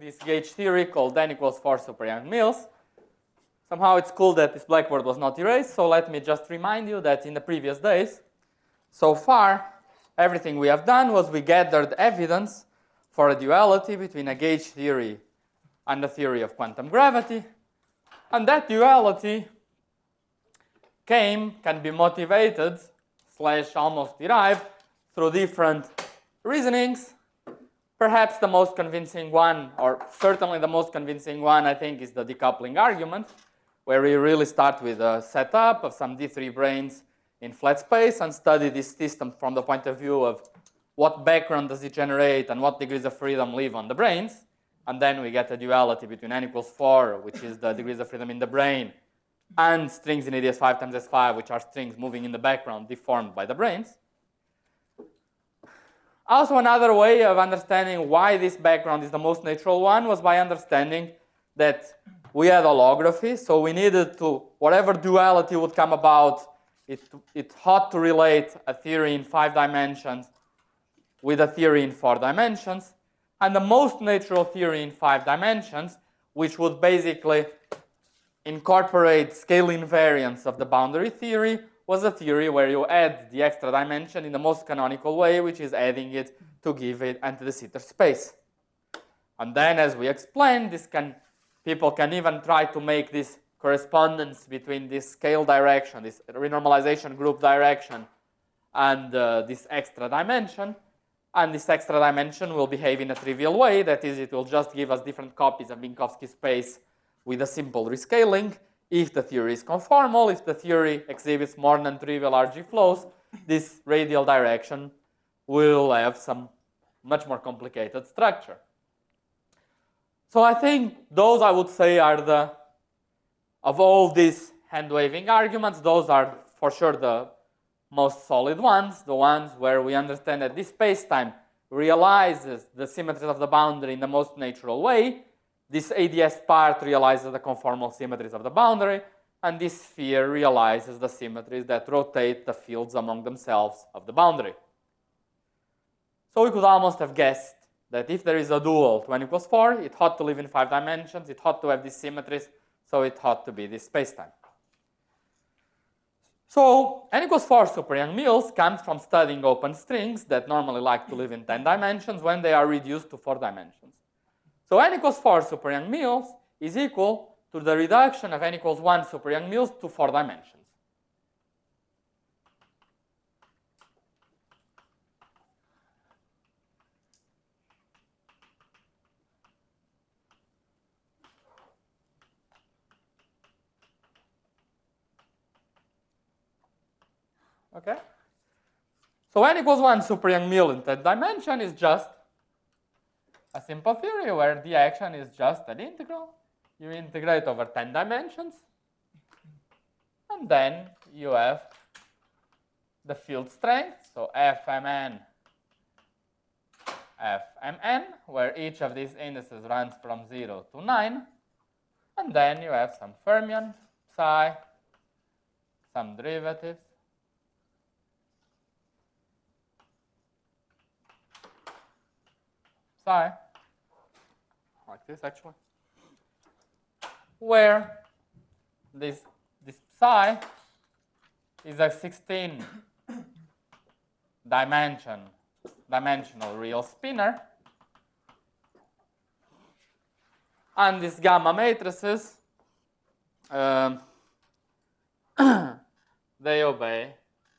this gauge theory called n equals 4 super Young-Mills. Somehow it's cool that this blackboard was not erased, so let me just remind you that in the previous days, so far, everything we have done was we gathered evidence for a duality between a gauge theory and the theory of quantum gravity. And that duality can be motivated / almost derived through different reasonings. Perhaps the most convincing one, or certainly the most convincing one, I think, is the decoupling argument, where we really start with a setup of some D3 branes in flat space and study this system from the point of view of what background does it generate and what degrees of freedom live on the branes. And then we get a duality between n equals 4, which is the degrees of freedom in the brane, and strings in AdS5 times S5, which are strings moving in the background deformed by the branes. Also, another way of understanding why this background is the most natural one was by understanding that we had holography, so we needed to, whatever duality would come about, it had to relate a theory in 5 dimensions with a theory in 4 dimensions. And the most natural theory in 5 dimensions, which would basically incorporate scale invariance of the boundary theory, was a theory where you add the extra dimension in the most canonical way, which is adding it to give it into the Sitter space. And then, as we explained, people can even try to make this correspondence between this scale direction, this renormalization group direction, and this extra dimension. And this extra dimension will behave in a trivial way. That is, it will just give us different copies of Minkowski space with a simple rescaling. If the theory is conformal, if the theory exhibits more non-trivial RG flows, this radial direction will have some much more complicated structure. So I think those, I would say, are of all these hand-waving arguments, those are for sure the most solid ones, the ones where we understand that this spacetime realizes the symmetries of the boundary in the most natural way. This AdS part realizes the conformal symmetries of the boundary, and this sphere realizes the symmetries that rotate the fields among themselves of the boundary. So we could almost have guessed that if there is a dual to n equals 4, it ought to live in 5 dimensions, it ought to have these symmetries, so it ought to be this spacetime. So n equals 4 super Young-Mills comes from studying open strings that normally like to live in 10 dimensions when they are reduced to 4 dimensions. So n equals 4 super Young-Mills is equal to the reduction of n equals 1 super Young-Mills to 4 dimensions. Okay? So n equals 1 super Young-Mill in 10 dimension is just a simple theory where the action is just an integral. You integrate over 10 dimensions, and then you have the field strength, so Fmn, Fmn, where each of these indices runs from 0 to 9, and then you have some fermion, psi, some derivatives, psi, like this actually, where this psi is a 16-dimensional real spinner, and these gamma matrices they obey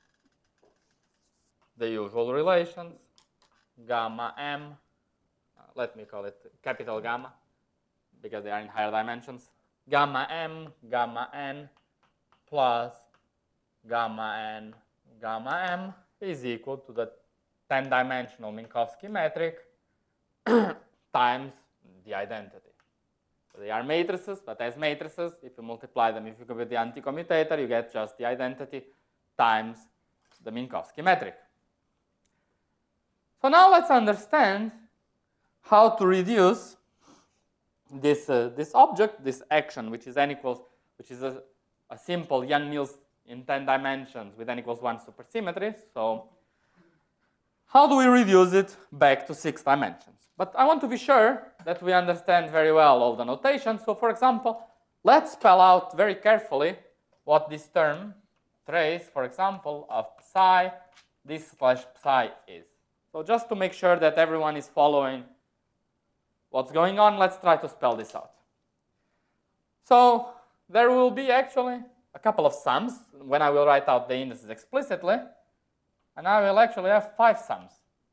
the usual relations, gamma m. Let me call it capital gamma, because they are in higher dimensions. Gamma m, gamma n, plus gamma n, gamma m is equal to the 10-dimensional Minkowski metric times the identity. So they are matrices, but as matrices, if you multiply them, if you compute the anticommutator, you get just the identity times the Minkowski metric. So now let's understand how to reduce this object, this action, which is n equals, which is a simple Young-Mills in 10 dimensions with n equals 1 supersymmetry. So how do we reduce it back to 6 dimensions? But I want to be sure that we understand very well all the notation. So for example, let's spell out very carefully what this term, trace, for example, of psi, this slash psi is. So just to make sure that everyone is following what's going on, let's try to spell this out. So there will be actually a couple of sums when I will write out the indices explicitly, and I will actually have 5 sums.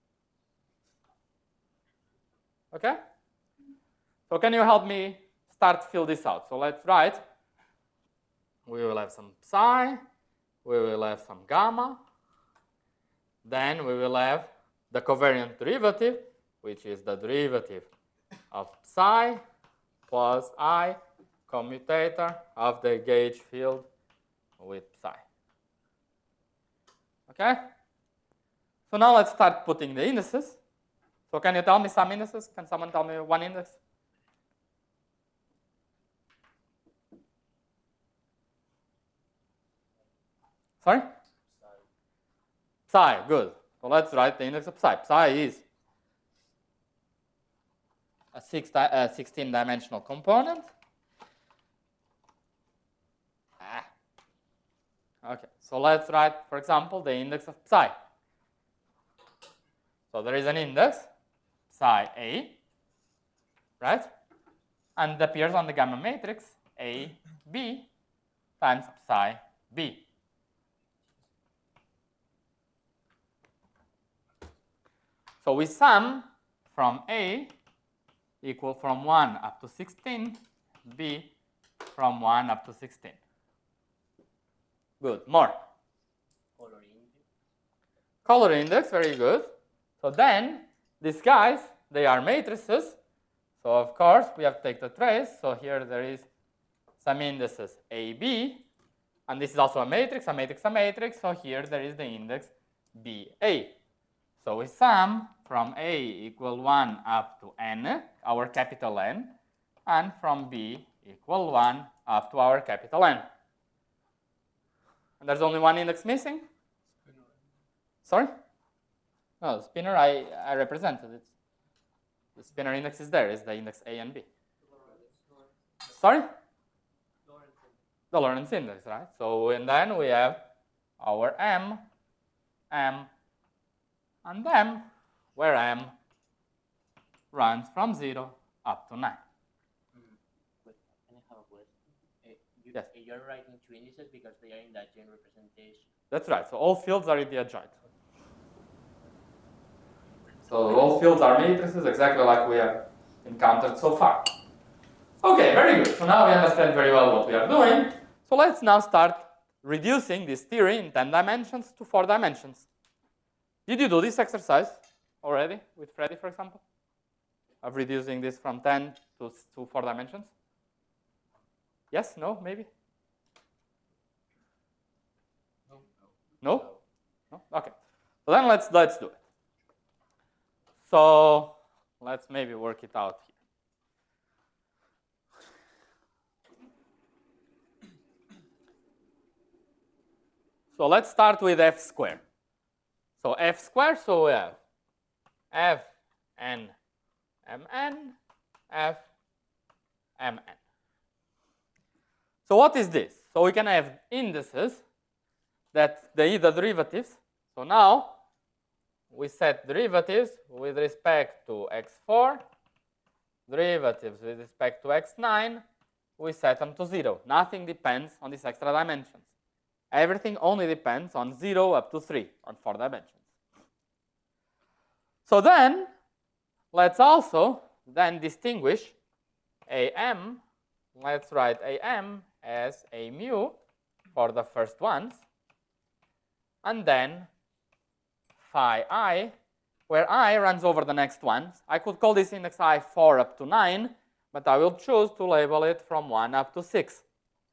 Okay? So can you help me start to fill this out? So let's write. We will have some psi, we will have some gamma, then we will have the covariant derivative, which is the derivative of psi plus I commutator of the gauge field with psi. Okay? So now let's start putting the indices. So can you tell me some indices? Can someone tell me one index? Sorry? Psi, good. So let's write the index of psi. Psi is a 16-dimensional component. Okay, so let's write, for example, the index of psi. So there is an index, psi A, right? And it appears on the gamma matrix A, B times psi B. So we sum from A equal from 1 up to 16, B from 1 up to 16. Good. More. Color index. Color index, very good. So then, these guys, they are matrices. So of course, we have to take the trace. So here there is some indices AB. And this is also a matrix, a matrix, a matrix. So here there is the index BA. So we sum from A equal 1 up to n, our capital N, and from B equal 1 up to our capital N. And there's only one index missing? Spinor. Sorry? No, the spinor I represented it. The spinor index is there, is the index A and B. Sorry? The Lorentz index, right? So and then we have our M, and M, where M runs from 0 up to 9. But can I have a question? Yes. You're writing 2 indices because they are in the adjoint representation. That's right. So all fields are in the adjoint. So all fields are matrices, exactly like we have encountered so far. Okay, very good. So now we understand very well what we are doing. So let's now start reducing this theory in 10 dimensions to 4 dimensions. Did you do this exercise already with Freddy, for example? Of reducing this from 10 to 4 dimensions? Yes? No? Maybe? No? No? Okay. So then let's do it. So let's maybe work it out here. So let's start with f squared. So f squared, so we have f n mn, f mn. So what is this? So we can have indices that the derivatives. So now we set derivatives with respect to x4, derivatives with respect to x9, we set them to 0. Nothing depends on these extra dimensions. Everything only depends on 0 up to 3, on 4 dimensions. So then, let's also then distinguish AM. Let's write AM as a mu for the first ones, and then phi I, where I runs over the next ones. I could call this index I 4 up to 9, but I will choose to label it from 1 up to 6.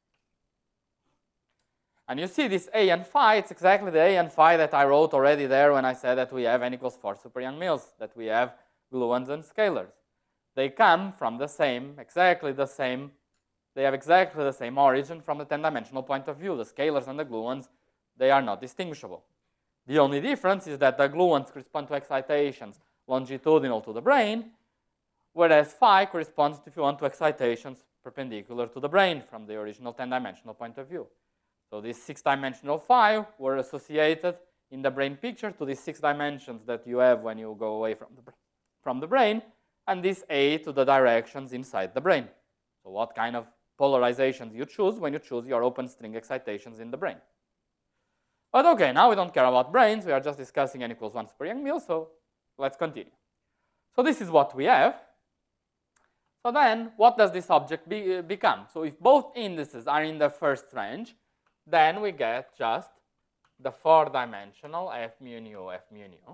And you see this A and phi, it's exactly the A and phi that I wrote already there when I said that we have n equals 4 super Young-Mills, that we have gluons and scalars. They come from the same, exactly the same, they have exactly the same origin from the 10-dimensional point of view. The scalars and the gluons, they are not distinguishable. The only difference is that the gluons correspond to excitations longitudinal to the brain, whereas phi corresponds, if you want, to excitations perpendicular to the brane from the original 10-dimensional point of view. So these 6-dimensional phi were associated in the brane picture to these 6 dimensions that you have when you go away from the brane, and this A to the directions inside the brane. So what kind of polarizations you choose when you choose your open string excitations in the brane. But okay, now we don't care about branes, we are just discussing n equals 1 super Yang-Mills, so let's continue. So this is what we have. So then, what does this object become? So if both indices are in the first range, then we get just the 4-dimensional f mu nu, f mu nu.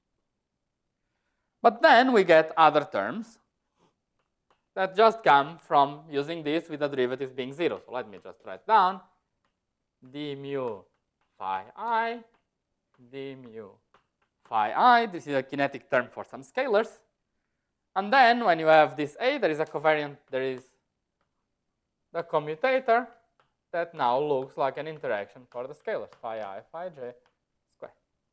But then we get other terms that just come from using this with the derivatives being 0. So let me just write down d mu phi I, d mu phi I. This is a kinetic term for some scalars. And then when you have this A, there is a covariant, there is the commutator that now looks like an interaction for the scalars, phi I, phi j square.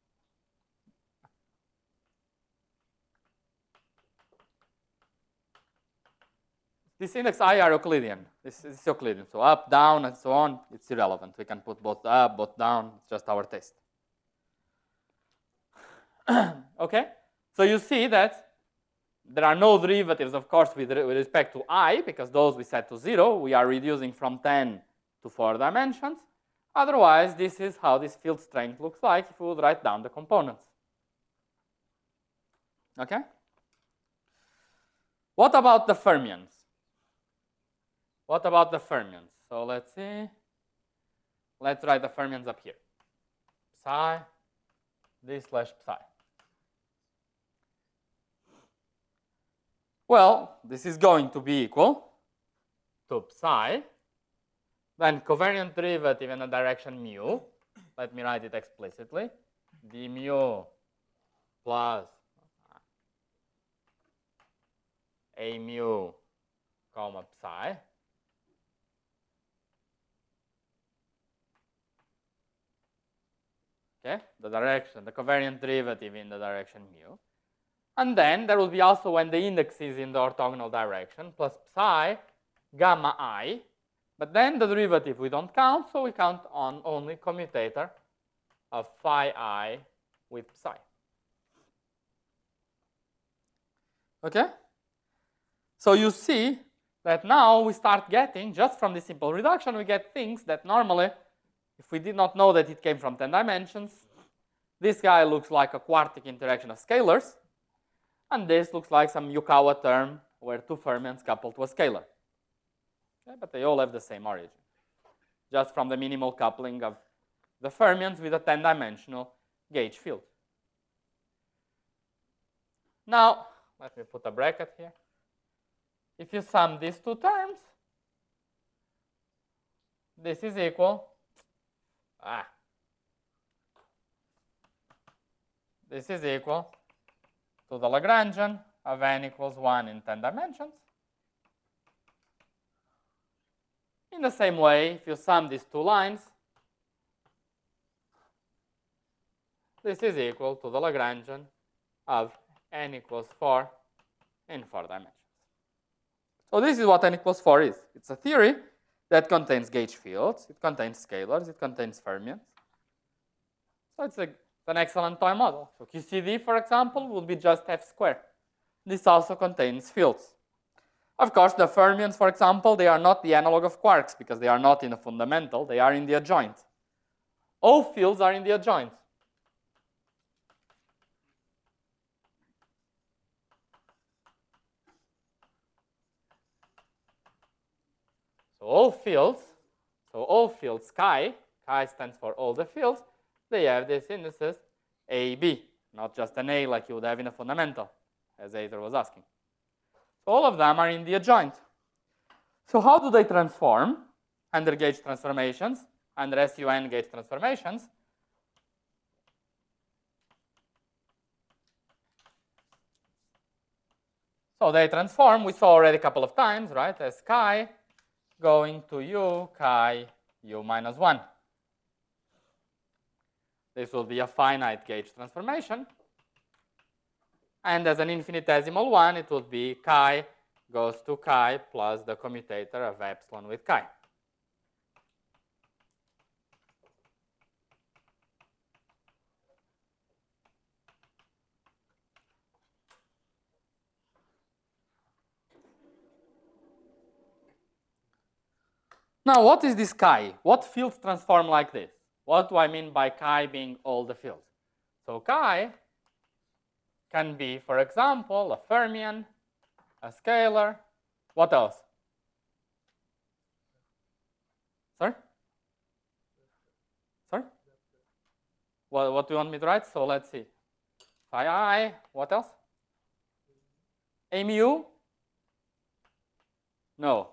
This index I are Euclidean. This is Euclidean. So up, down, and so on, it's irrelevant. We can put both up, both down. It's just our taste. Okay? So you see that there are no derivatives, of course, with respect to I, because those we set to 0. We are reducing from 10 to 4 dimensions. Otherwise, this is how this field strength looks like if we would write down the components. Okay? What about the fermions? What about the fermions? So let's see. Let's write the fermions up here. Psi, d slash psi. Well, this is going to be equal to psi, then covariant derivative in the direction mu. Let me write it explicitly. d mu plus a mu comma psi. Okay, the direction, the covariant derivative in the direction mu. And then there will be also when the index is in the orthogonal direction, plus psi gamma I. But then the derivative we don't count, so we count on only commutator of phi I with psi. Okay? So you see that now we start getting, just from this simple reduction, we get things that normally, if we did not know that it came from 10 dimensions, this guy looks like a quartic interaction of scalars, and this looks like some Yukawa term where two fermions coupled to a scalar. Okay, but they all have the same origin, just from the minimal coupling of the fermions with a 10-dimensional gauge field. Now, let me put a bracket here. If you sum these two terms, this is equal, this is equal to the Lagrangian of n equals 1 in 10 dimensions. In the same way, if you sum these two lines, this is equal to the Lagrangian of n equals 4 in 4 dimensions. So this is what n equals 4 is. It's a theory that contains gauge fields, it contains scalars, it contains fermions. So it's an excellent toy model. So QCD, for example, would be just f squared. This also contains fields. Of course, the fermions, for example, they are not the analog of quarks because they are not in the fundamental, they are in the adjoint. All fields are in the adjoint. So all fields chi stands for all the fields, they have these indices A, B, not just an A like you would have in a fundamental, as Aether was asking. So all of them are in the adjoint. So how do they transform under gauge transformations, under SUN gauge transformations? So they transform, we saw already a couple of times, right, as chi going to U chi U minus 1. This will be a finite gauge transformation. And as an infinitesimal one, it would be chi goes to chi plus the commutator of epsilon with chi. Now, what is this chi? What fields transform like this? What do I mean by chi being all the fields? So chi can be, for example, a fermion, a scalar. What else? Sorry? Sorry? What do you want me to write? So let's see. Phi I, what else? A mu? No.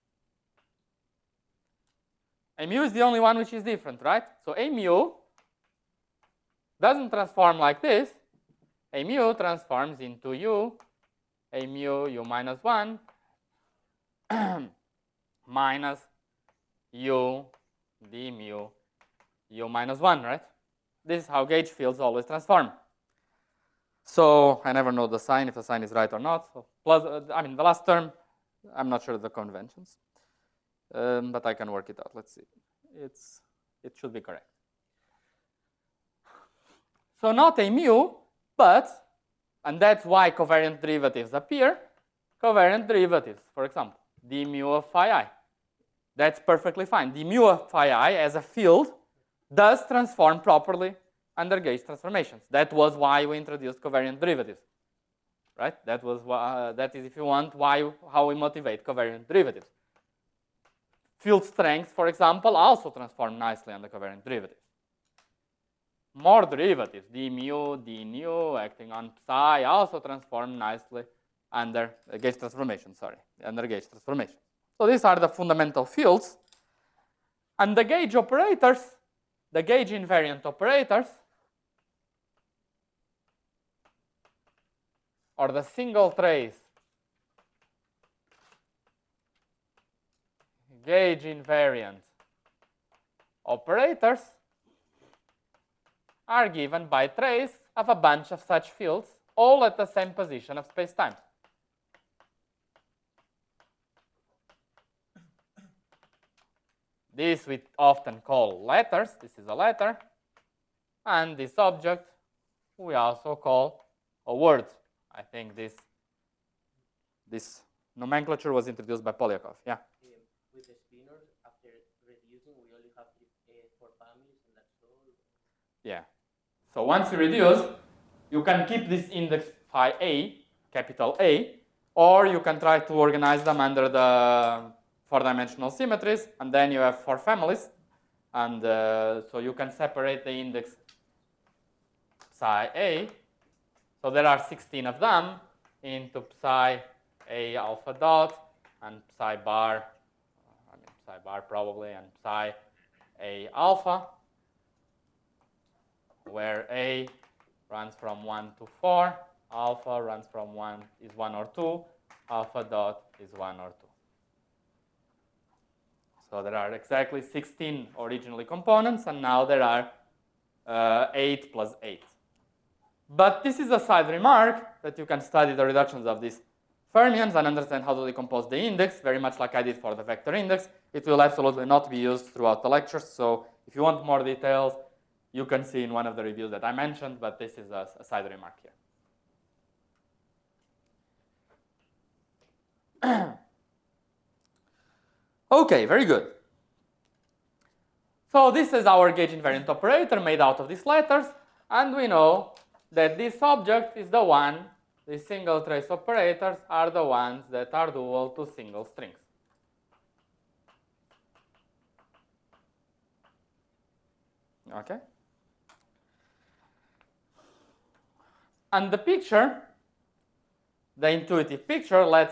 A mu is the only one which is different, right? So a mu doesn't transform like this. A mu transforms into u, a mu u minus 1 minus u d mu u minus 1, right? This is how gauge fields always transform. So I never know the sign, if the sign is right or not. So plus, I mean, the last term, I'm not sure of the conventions. But I can work it out. Let's see. It should be correct. So not a mu, but, and that's why covariant derivatives appear, covariant derivatives, for example, d mu of phi I. That's perfectly fine. D mu of phi I as a field does transform properly under gauge transformations. That was why we introduced covariant derivatives, right? That was that is, if you want, how we motivate covariant derivatives. Field strengths, for example, also transform nicely under covariant derivatives. More derivatives, d mu, d nu, acting on psi, also transform nicely under gauge transformation, under gauge transformation. So these are the fundamental fields. And the gauge operators, the gauge invariant operators, or the single trace gauge invariant operators are given by trace of a bunch of such fields, all at the same position of space-time. This we often call letters. This is a letter. And this object we also call a word. I think this nomenclature was introduced by Polyakov. Yeah? With the spinors, after reducing, we only have 4 families, and that's all? Yeah. So once you reduce, you can keep this index phi A, capital A, or you can try to organize them under the 4-dimensional symmetries, and then you have 4 families, and so you can separate the index psi A. So there are 16 of them into psi A alpha dot and psi bar, psi bar probably, and psi A alpha, where A runs from 1 to 4, alpha runs from 1 or 2, alpha dot is 1 or 2. So there are exactly 16 originally components, and now there are 8 plus 8. But this is a side remark that you can study the reductions of these fermions and understand how to decompose the index, very much like I did for the vector index. It will absolutely not be used throughout the lectures, so if you want more details, you can see in one of the reviews that I mentioned, but this is a side remark here. Okay, very good. So this is our gauge invariant operator made out of these letters, and we know that this object is the one, the single trace operators are the ones that are dual to single strings. Okay? And the picture, the intuitive picture, let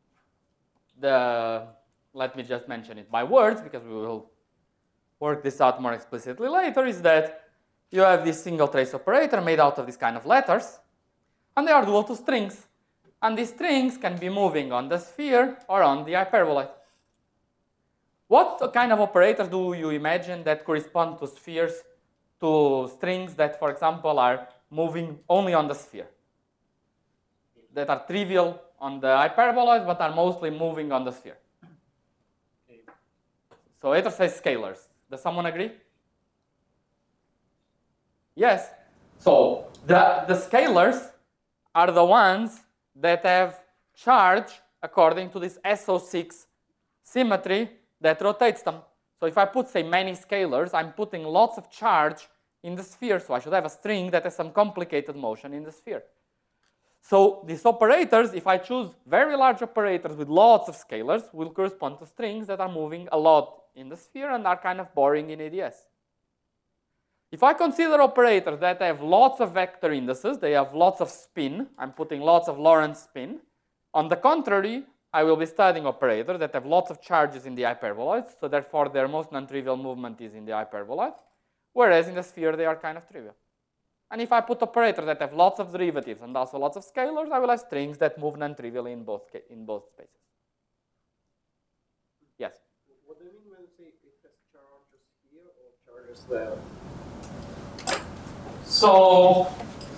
me just mention it by words because we will work this out more explicitly later, is that you have this single trace operator made out of this kind of letters, and they are dual to strings. And these strings can be moving on the sphere or on the hyperbolite. What kind of operators do you imagine that correspond to spheres, to strings that, for example, are moving only on the sphere? that are trivial on the hyperboloid, but are mostly moving on the sphere. Okay. So Ether-space scalars. Does someone agree? Yes. So the scalars are the ones that have charge according to this SO6 symmetry that rotates them. So if I put, say, many scalars, I'm putting lots of charge in the sphere. So I should have a string that has some complicated motion in the sphere. So these operators, if I choose very large operators with lots of scalars, will correspond to strings that are moving a lot in the sphere and are kind of boring in ADS. If I consider operators that have lots of vector indices, they have lots of spin, I'm putting lots of Lorentz spin. On the contrary, I will be studying operators that have lots of charges in the hyperboloids, so therefore their most non-trivial movement is in the hyperboloid, whereas in the sphere they are kind of trivial. And if I put operators that have lots of derivatives and also lots of scalars, I will have strings that move non-trivially in both spaces. Yes? What do you mean when you say it has charges here or charges there? So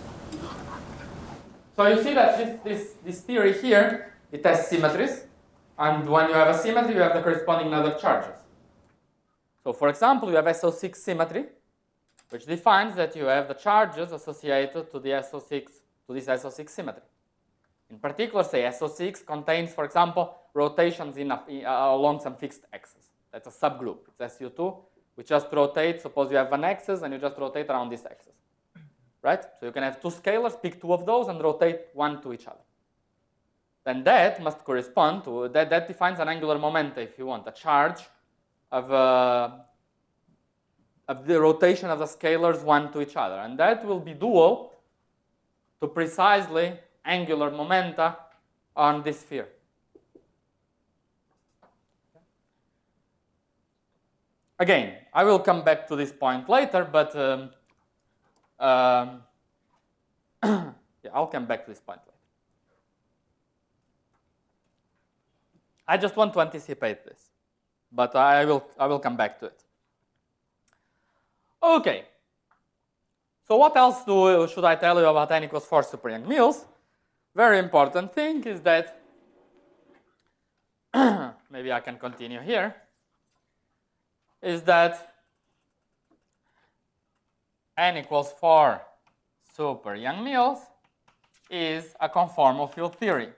you see that this theory here, it has symmetries. And when you have a symmetry, you have the corresponding net of charges. So for example, you have SO6 symmetry, which defines that you have the charges associated to the SO6, to this SO6 symmetry. In particular, say SO6 contains, for example, rotations along some fixed axis. That's a subgroup. It's SU2, which just rotates. Suppose you have an axis and you just rotate around this axis. Right? So you can have two scalars, pick two of those, and rotate one to each other. Then that must correspond to, that defines an angular momenta, if you want, a charge of the rotation of the scalars one to each other. And that will be dual to precisely angular momenta on this sphere. Again, I will come back to this point later, but yeah, I'll come back to this point later. I just want to anticipate this, but I will come back to it. Okay. So what else should I tell you about n equals 4 super Young-Mills? Very important thing is that maybe I can continue here. Is that n equals 4 super Young-Mills is a conformal field theory.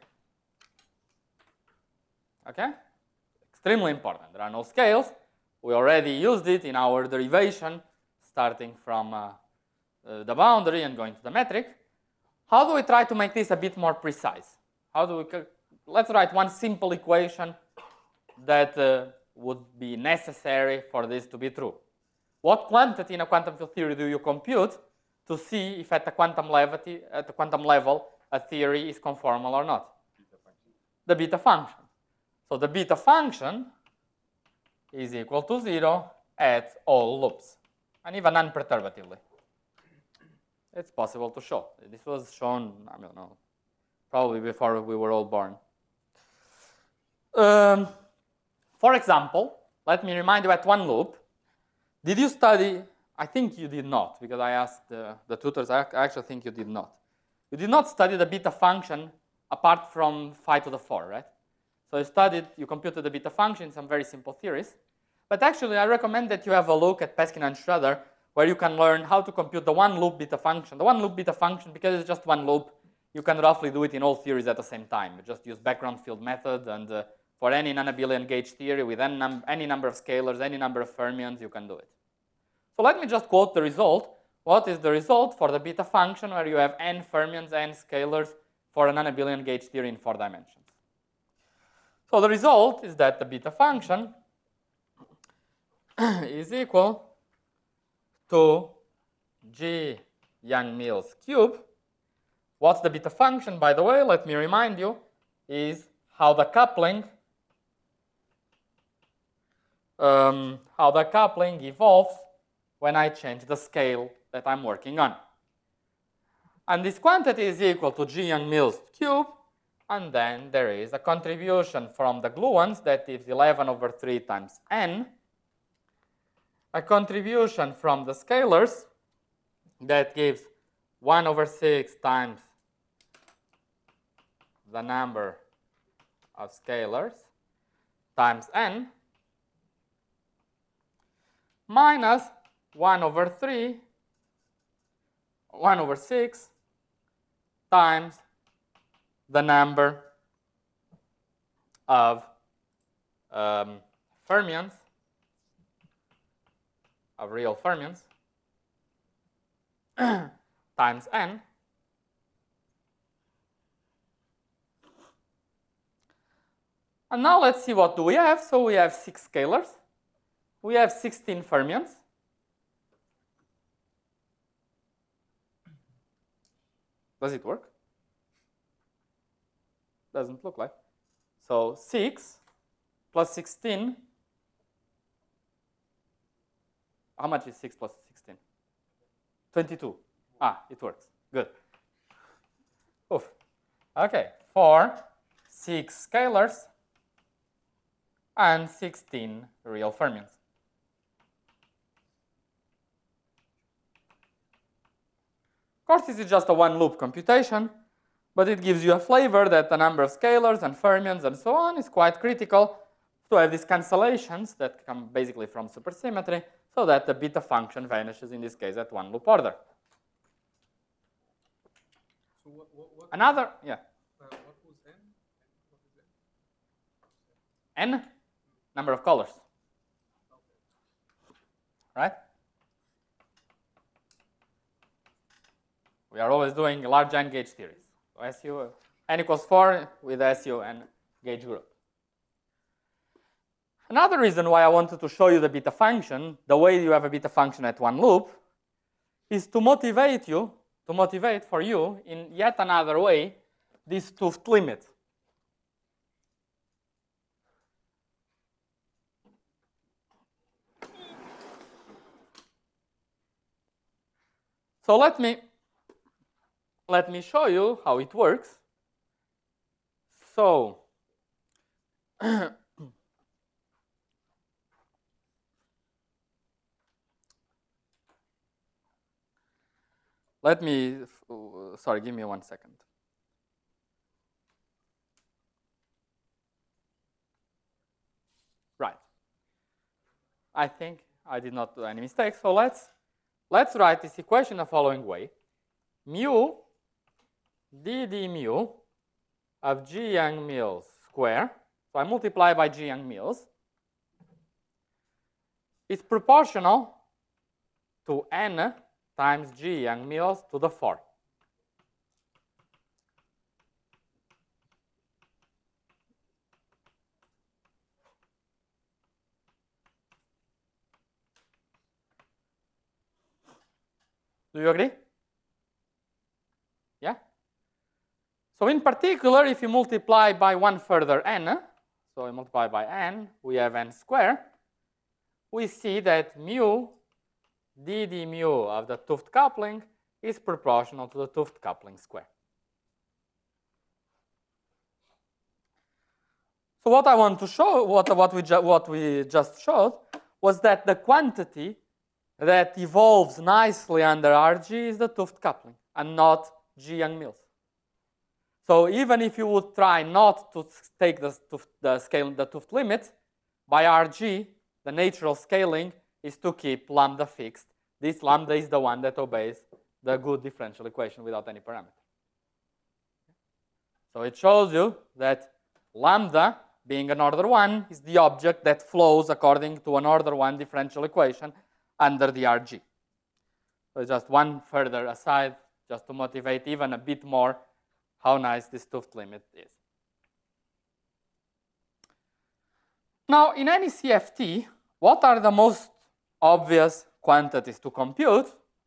Okay? Extremely important. There are no scales. We already used it in our derivation, starting from the boundary and going to the metric. How do we try to make this a bit more precise? Let's write one simple equation that would be necessary for this to be true. What quantity in a quantum field theory do you compute to see if at the quantum level a theory is conformal or not? The beta function. So the beta function is equal to 0 at all loops, and even non-perturbatively. It's possible to show. This was shown, I don't know, probably before we were all born. For example, let me remind you at one loop. Did you study? I think you did not, because I asked the tutors. I actually think you did not. You did not study the beta function apart from phi to the 4, right? So you computed the beta function in some very simple theories. But actually, I recommend that you have a look at Peskin and Schroeder, where you can learn how to compute the one loop beta function. The one loop beta function, because it's just one loop, you can roughly do it in all theories at the same time. You just use background field method, and for any non-abelian gauge theory with any number of scalars, any number of fermions, you can do it. So let me just quote the result. What is the result for the beta function where you have n fermions, n scalars for a non-abelian gauge theory in 4 dimensions? So the result is that the beta function is equal to G Young-Mills cube. What's the beta function, by the way? Let me remind you, is how the coupling evolves when I change the scale that I'm working on. And this quantity is equal to G Young-Mills cube, and then there is a contribution from the gluons that is 11 over 3 times n, a contribution from the scalars that gives 1 over 6 times the number of scalars times n minus 1 over 3, 1 over 6 times the number of fermions, of real fermions, times n. And now let's see what do we have. So we have 6 scalars. We have 16 fermions. Does it work? Doesn't look like. So 6 plus 16. How much is 6 plus 16? 22. Ah, it works. Good. Oof. Okay, 4, 6 scalars, and 16 real fermions. Of course, this is just a one-loop computation, but it gives you a flavor that the number of scalars and fermions and so on is quite critical to have these cancellations that come basically from supersymmetry, so that the beta function vanishes in this case at one loop order. So what Another, yeah. what was n? What is n? N, number of colors. Right? We are always doing large N gauge theories. So SU, n equals 4 with SU and gauge group. Another reason why I wanted to show you the beta function, the way you have a beta function at one loop, is to motivate for you in yet another way this 't Hooft limit. So let me show you how it works. So sorry, give me 1 second. Right. I think I did not do any mistakes. So let's write this equation the following way. Mu dd mu of G Young-Mills square, so I multiply by G Young-Mills, is proportional to n times G Young-Mills to the 4. Do you agree? Yeah? So in particular, if you multiply by one further n, so we multiply by n, we have n squared, we see that mu dd mu of the 't Hooft coupling is proportional to the 't Hooft coupling square. So what I want to show, what we just showed, was that the quantity that evolves nicely under Rg is the 't Hooft coupling and not G Young-Mills. So even if you would try not to take the 't Hooft limit, by Rg, the natural scaling is to keep lambda fixed. This lambda is the one that obeys the good differential equation without any parameter. So it shows you that lambda, being an order 1, is the object that flows according to an order 1 differential equation under the Rg. So just one further aside, just to motivate even a bit more how nice this 't Hooft limit is. Now, in any CFT, what are the most obvious quantities to compute?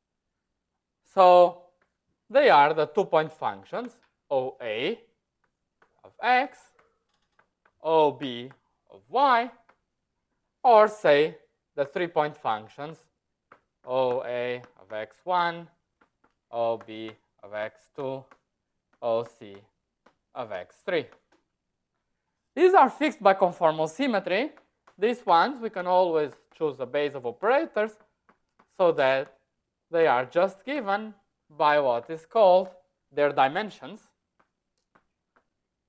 So they are the 2-point functions, OA of x, OB of y, or say the 3-point functions, OA of x1, OB of x2, OC of x3. These are fixed by conformal symmetry. These ones, we can always choose a base of operators so that they are just given by what is called their dimensions.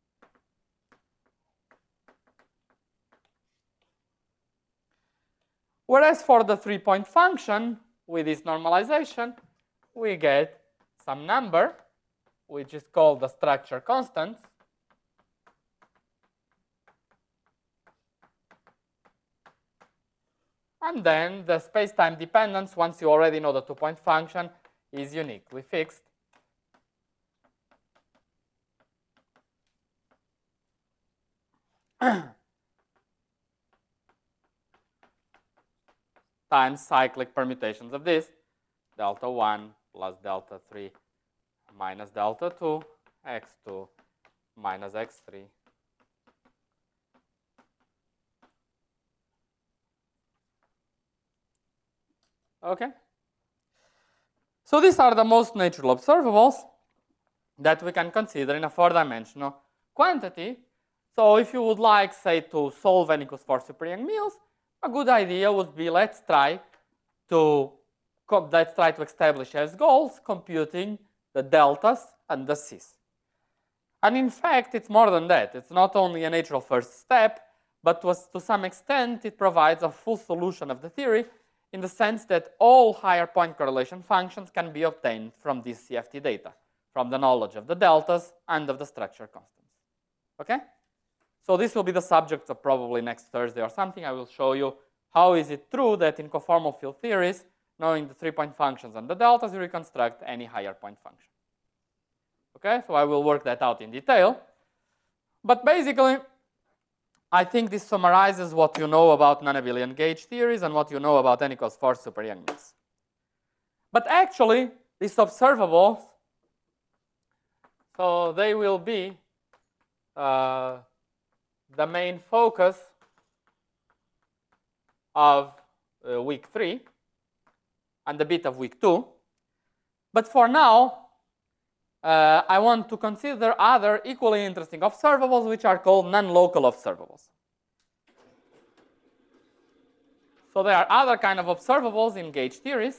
Whereas for the 3-point function, with this normalization, we get some number, which is called the structure constant. And then the space-time dependence, once you already know the 2-point function, is uniquely fixed. Times cyclic permutations of this, delta 1 plus delta 3 minus delta 2, x2 minus x3. Okay? So these are the most natural observables that we can consider in a 4-dimensional quantity. So if you would like, say, to solve n equals 4 super Young meals, a good idea would be let's try to establish as goals computing the deltas and the c's. And in fact, it's more than that. It's not only a natural first step, but to some extent, it provides a full solution of the theory in the sense that all higher point correlation functions can be obtained from this CFT data, from the knowledge of the deltas and of the structure constants. Okay? So this will be the subject of probably next Thursday or something. I will show you how is it true that in conformal field theories, knowing the 3-point functions and the deltas, you reconstruct any higher point function. Okay, so I will work that out in detail. But basically, I think this summarizes what you know about non-abelian gauge theories and what you know about n equals 4 super Young meals. But actually, these observables, so they will be the main focus of week 3 and a bit of week 2. But for now, I want to consider other equally interesting observables, which are called non-local observables. So there are other kind of observables in gauge theories.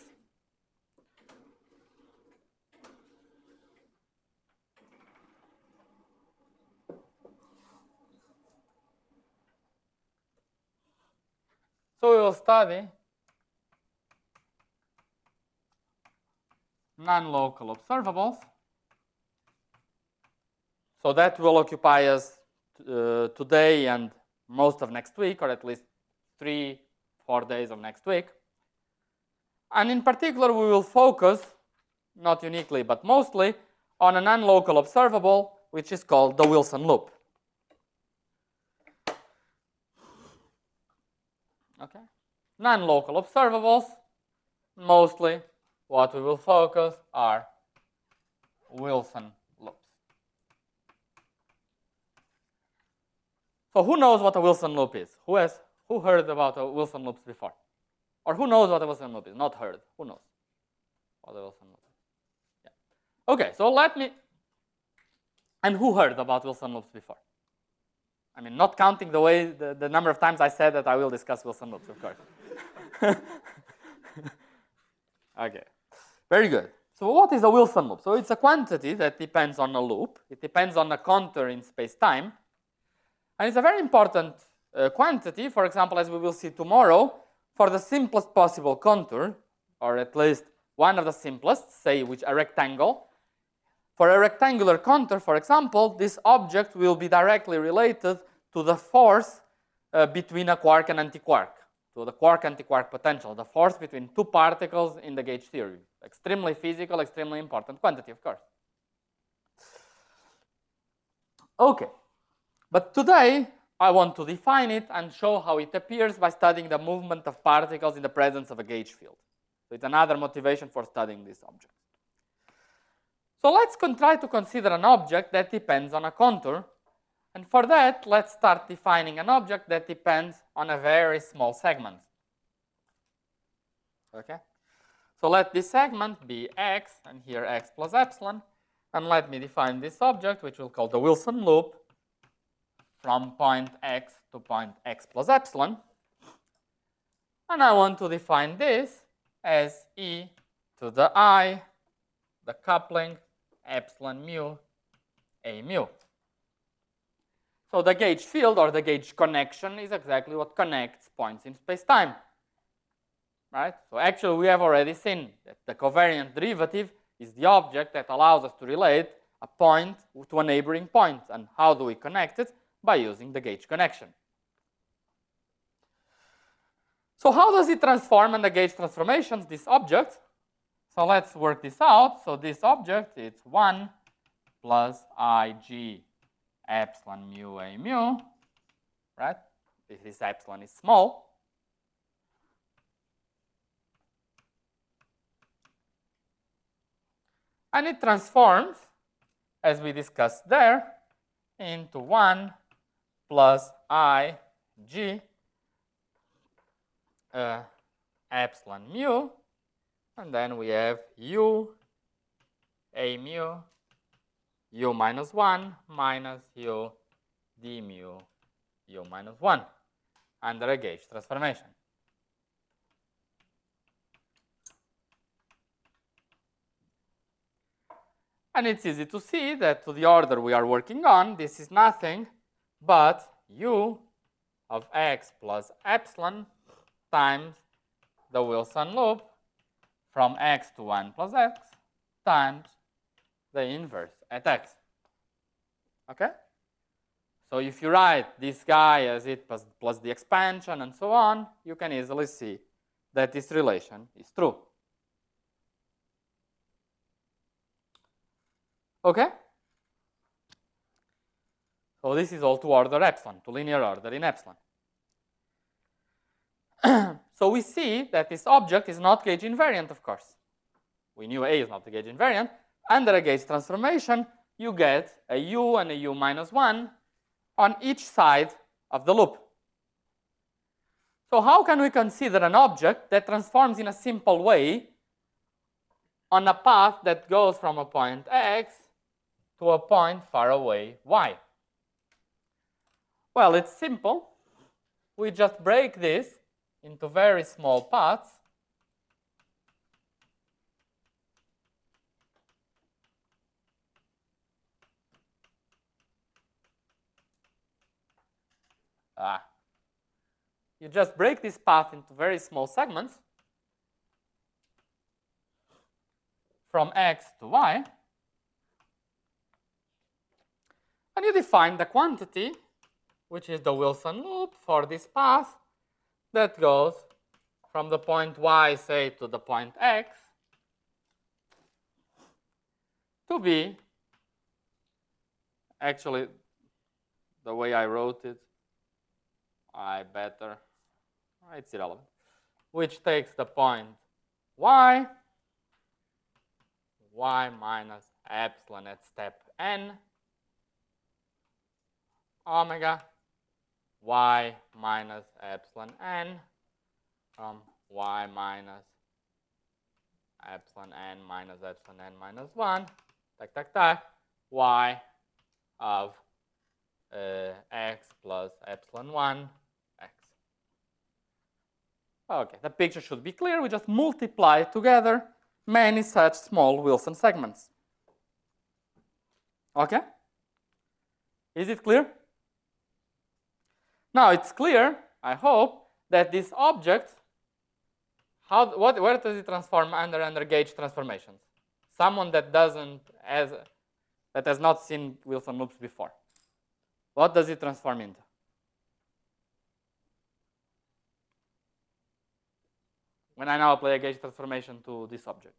So we will study non-local observables. So that will occupy us today and most of next week, or at least 3-4 days of next week. And in particular, we will focus, not uniquely but mostly, on a non-local observable, which is called the Wilson loop. Okay. Non-local observables, mostly what we will focus are Wilson loops. So who knows what a Wilson loop is? Who heard about a Wilson loops before? Or who knows what a Wilson loop is? Not heard. Who knows what a Wilson loop is? Yeah. Okay, so and who heard about Wilson loops before? I mean, not counting the number of times I said that I will discuss Wilson loops, of course. Okay, very good. So what is a Wilson loop? So it's a quantity that depends on a loop. It depends on a contour in space-time. And it's a very important quantity, for example, as we will see tomorrow, for the simplest possible contour, or at least one of the simplest, say a rectangle. For a rectangular contour, for example, this object will be directly related to the force between a quark and antiquark, to the quark-antiquark potential, the force between two particles in the gauge theory. Extremely physical, extremely important quantity, of course. Okay, but today I want to define it and show how it appears by studying the movement of particles in the presence of a gauge field. So it's another motivation for studying this object. So let's try to consider an object that depends on a contour. And for that, let's start defining an object that depends on a very small segment. Okay? So let this segment be x, and here x plus epsilon. And let me define this object, which we'll call the Wilson loop, from point x to point x plus epsilon. And I want to define this as e to the I, the coupling, epsilon mu, a mu. So the gauge field or the gauge connection is exactly what connects points in space-time. right? So actually, we have already seen that the covariant derivative is the object that allows us to relate a point to a neighboring point. And how do we connect it? By using the gauge connection. So how does it transform in the gauge transformations, this object? So let's work this out. So this object, it's 1 plus ig epsilon mu a mu, right? This epsilon is small. And it transforms, as we discussed there, into 1 plus ig epsilon mu, and then we have u a mu u minus 1 minus u d mu u minus 1 under a gauge transformation. And it's easy to see that to the order we are working on, this is nothing but u of x plus epsilon times the Wilson loop from x to 1 plus x times the inverse at x. Okay? So if you write this guy as it plus the expansion and so on, you can easily see that this relation is true. Okay? So this is all to order epsilon, to linear order in epsilon. So we see that this object is not gauge invariant, of course. We knew A is not the gauge invariant. Under a gauge transformation, you get a u and a u minus 1 on each side of the loop. So how can we consider an object that transforms in a simple way on a path that goes from a point x to a point far away y? Well, it's simple. We just break this into very small parts. You just break this path into very small segments from x to y, and you define the quantity, which is the Wilson loop for this path that goes from the point y, say, to the point x, to be, actually, the way I wrote it, it's irrelevant, which takes the point y minus epsilon at step n, omega, y minus epsilon n from y minus epsilon n minus epsilon n minus 1, y of x plus epsilon 1 x. Okay, the picture should be clear. We just multiply together many such small Wilson segments. Okay? Is it clear? Now it's clear, I hope, that this object, where does it transform under gauge transformations? Someone that has not seen Wilson loops before. What does it transform into? When I now apply a gauge transformation to this object.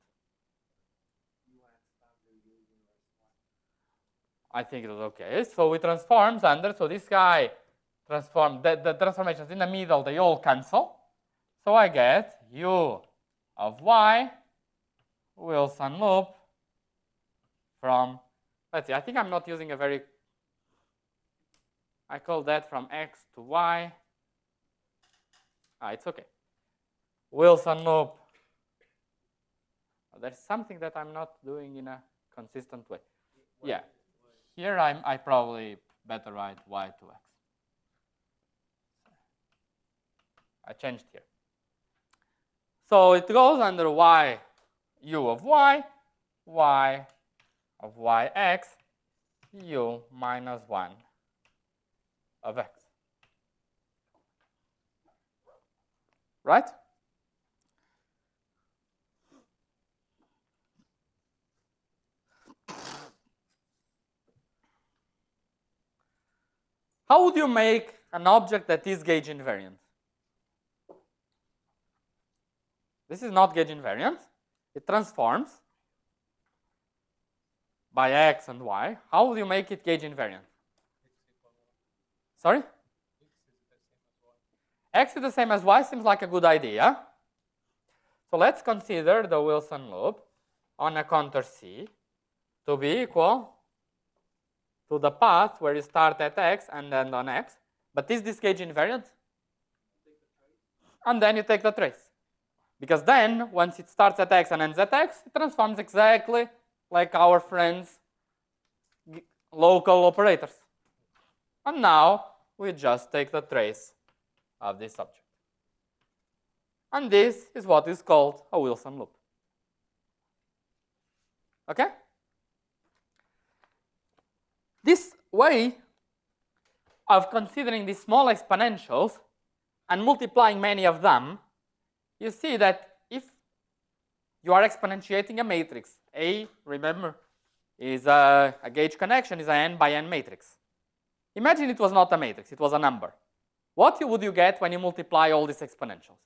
I think it was okay. So we transforms under, so this guy transform, the transformations in the middle, they all cancel. So I get u of y Wilson loop from, let's see, I think I'm not using a very, I call that from x to y. It's okay. Wilson loop. There's something that I'm not doing in a consistent way. Yeah. Here I probably better write y to x. I changed here. So it goes under y u of y of yx, u minus 1 of x. Right? How would you make an object that is gauge invariant? This is not gauge invariant. It transforms by x and y. How would you make it gauge invariant? Sorry? X is the same as y seems like a good idea. So let's consider the Wilson loop on a contour C to be equal to the path where you start at x and end on x. But is this gauge invariant? And then you take the trace. Because then, once it starts at x and ends at x, it transforms exactly like our friends' local operators. And now, we just take the trace of this object. And this is what is called a Wilson loop. Okay? This way of considering these small exponentials and multiplying many of them, you see that if you are exponentiating a matrix, A, remember, is a gauge connection, is an n by n matrix. Imagine it was not a matrix, it was a number. What would you get when you multiply all these exponentials?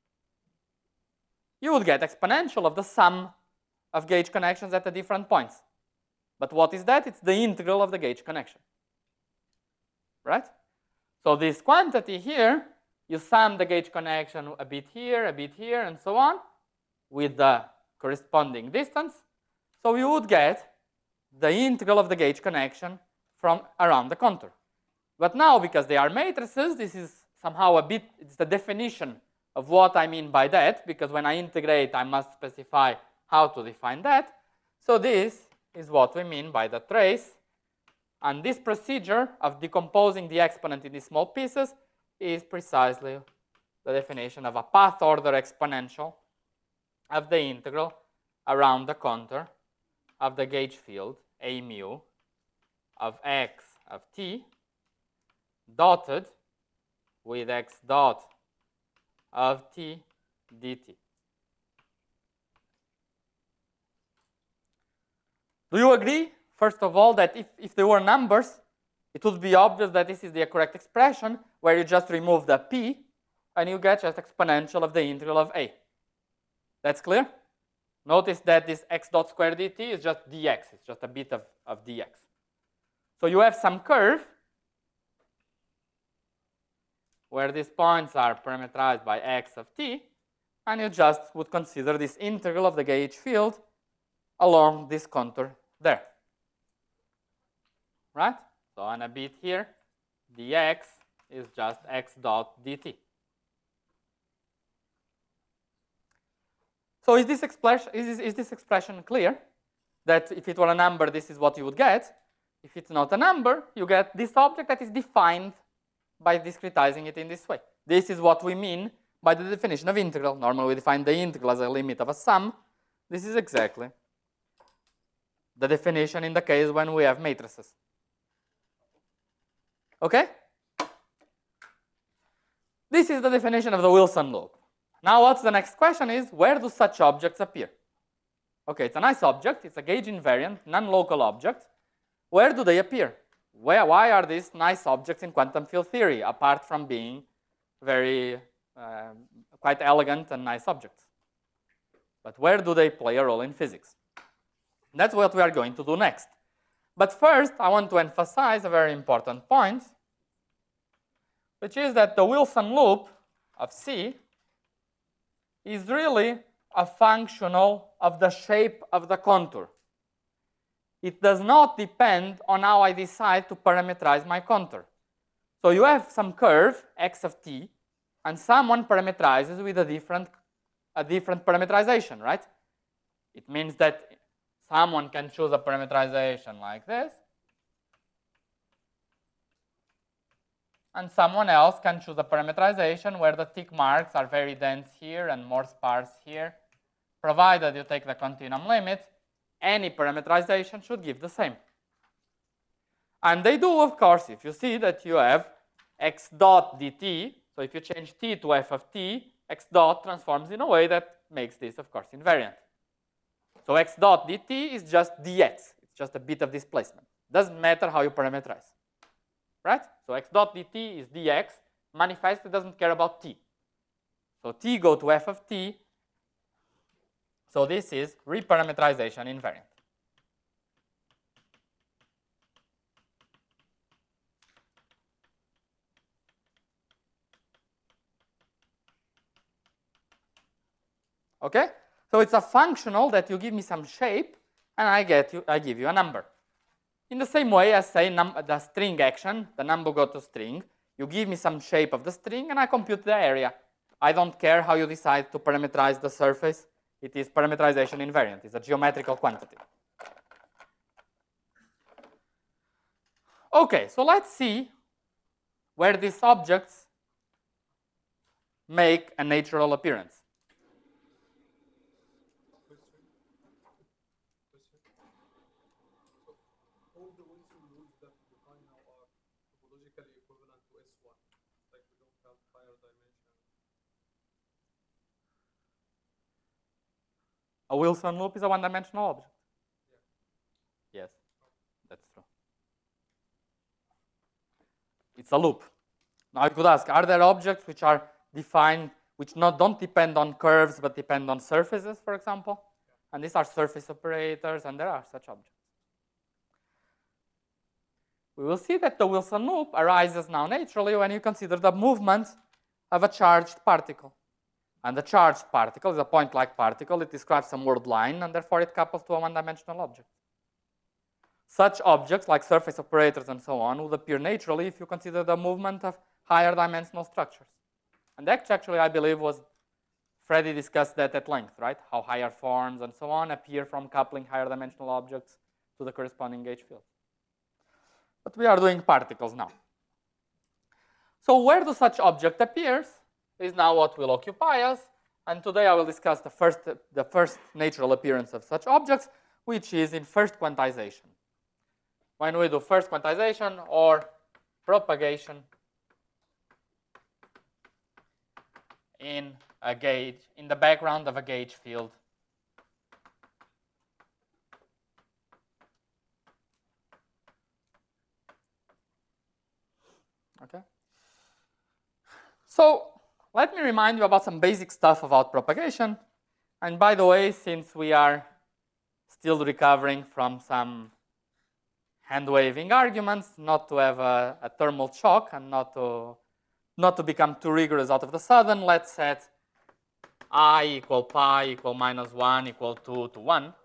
You would get exponential of the sum of gauge connections at the different points. But what is that? It's the integral of the gauge connection. Right? So this quantity here, you sum the gauge connection a bit here, and so on, with the corresponding distance. So you would get the integral of the gauge connection from around the contour. But now, because they are matrices, this is somehow a bit, it's the definition of what I mean by that, because when I integrate, I must specify how to define that. So this is what we mean by the trace. And this procedure of decomposing the exponent in these small pieces is precisely the definition of a path order exponential of the integral around the contour of the gauge field A mu of x of t dotted with x dot of t dt. Do you agree, first of all, that if there were numbers, it would be obvious that this is the correct expression where you just remove the p and you get just exponential of the integral of a. That's clear? Notice that this x dot squared dt is just dx. It's just a bit of dx. So you have some curve where these points are parameterized by x of t, and you just would consider this integral of the gauge field along this contour there. Right? So on a bit here, dx is just x dot dt. So is this expression clear? That if it were a number, this is what you would get. If it's not a number, you get this object that is defined by discretizing it in this way. This is what we mean by the definition of integral. Normally we define the integral as a limit of a sum. This is exactly the definition in the case when we have matrices. Okay? This is the definition of the Wilson loop. Now what's the next question is, where do such objects appear? Okay, it's a nice object. It's a gauge invariant, non-local object. Where do they appear? Why are these nice objects in quantum field theory, apart from being very quite elegant and nice objects? But where do they play a role in physics? That's what we are going to do next. But first, I want to emphasize a very important point, which is that the Wilson loop of C is really a functional of the shape of the contour. It does not depend on how I decide to parameterize my contour. So you have some curve, x of t, and someone parameterizes with a different parameterization, right? It means that someone can choose a parameterization like this, and someone else can choose a parameterization where the tick marks are very dense here and more sparse here. Provided you take the continuum limit, any parameterization should give the same. And they do, of course, if you see that you have x dot dt, so if you change t to f of t, x dot transforms in a way that makes this, of course, invariant. So x dot dt is just dx. It's just a bit of displacement. Doesn't matter how you parameterize. right? So x dot dt is dx. Manifest, it doesn't care about t. So t go to f of t. So this is reparameterization invariant. Okay? So it's a functional that you give me some shape, and I give you a number. In the same way as, say, the string action, the number go to string, you give me some shape of the string, and I compute the area. I don't care how you decide to parameterize the surface. It is parameterization invariant. It's a geometrical quantity. Okay, so let's see where these objects make a natural appearance. All the Wilson rules that we define now are topologically equivalent to S1. Like we don't have higher dimension. A Wilson loop is a one-dimensional object. Yeah. Yes, that's true. It's a loop. Now you could ask, are there objects which are defined, which don't depend on curves, but depend on surfaces, for example? And these are surface operators, and there are such objects. We will see that the Wilson loop arises now naturally when you consider the movement of a charged particle. And the charged particle is a point-like particle. It describes some word line, and therefore it couples to a one-dimensional object. Such objects, like surface operators and so on, would appear naturally if you consider the movement of higher dimensional structures. And actually, I believe, Freddie discussed that at length, right? How higher forms and so on appear from coupling higher dimensional objects to the corresponding gauge field. But we are doing particles now. So where do such object appears is now what will occupy us. And today I will discuss the first natural appearance of such objects, which is in first quantization. When we do first quantization or propagation in a gauge, in the background of a gauge field. Okay. So let me remind you about some basic stuff about propagation. And by the way, since we are still recovering from some hand-waving arguments, not to have a thermal shock and not to become too rigorous out of the sudden, let's set I equal pi equal -1 equal 2 to 1.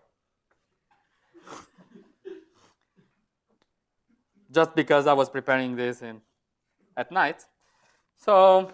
Just because I was preparing this at night. So,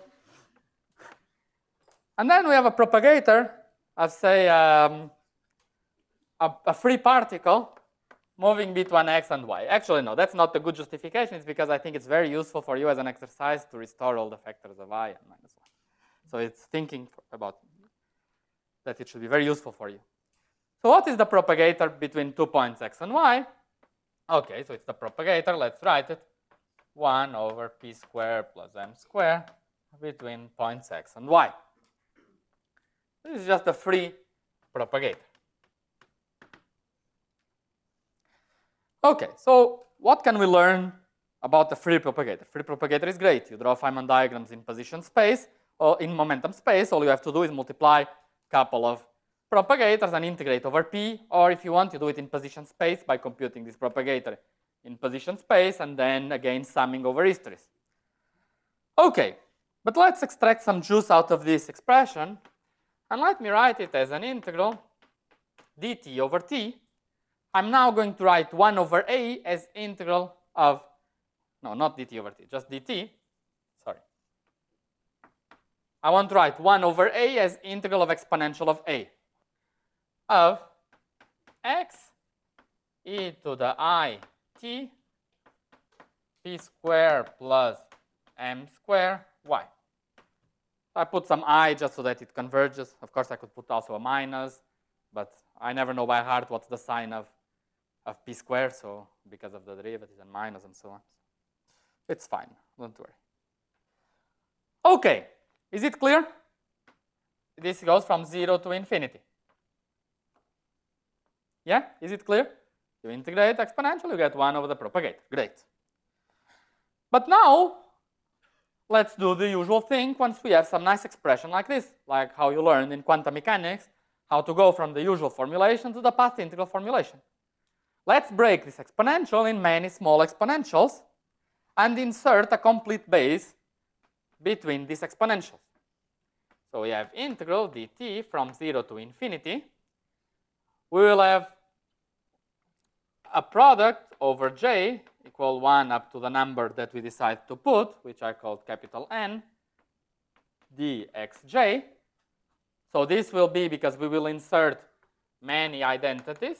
and then we have a propagator of, say, a free particle moving between x and y. Actually, no, that's not a good justification. It's because I think it's very useful for you as an exercise to restore all the factors of I and -1. So it's thinking about that it should be very useful for you. So what is the propagator between 2 points x and y? Okay, so it's the propagator. Let's write it. 1 over p squared plus m squared between points x and y. This is just a free propagator. Okay, so what can we learn about the free propagator? Free propagator is great. You draw Feynman diagrams in position space or in momentum space. All you have to do is multiply a couple of propagators and integrate over p, or if you want, you do it in position space by computing this propagator in position space and then again summing over histories. Okay, but let's extract some juice out of this expression, and let me write it as an integral dt over t. I'm now going to write 1 over a as integral of, no, not dt over t, just dt. Sorry. I want to write 1 over a as integral of exponential of a of x e to the I t p squared plus m squared y. I put some I just so that it converges. Of course, I could put also a minus, but I never know by heart what's the sign of p squared, so because of the derivatives and minus and so on. It's fine, don't worry. Okay, is it clear? This goes from 0 to infinity. Yeah, is it clear? You integrate exponential, you get 1 over the propagator. Great. But now, let's do the usual thing once we have some nice expression like this, like how you learned in quantum mechanics, how to go from the usual formulation to the path integral formulation. Let's break this exponential in many small exponentials and insert a complete base between these exponentials. So we have integral dt from 0 to infinity. We will have a product over j equal 1 up to the number that we decide to put, which I called capital N, dxj. So this will be because we will insert many identities.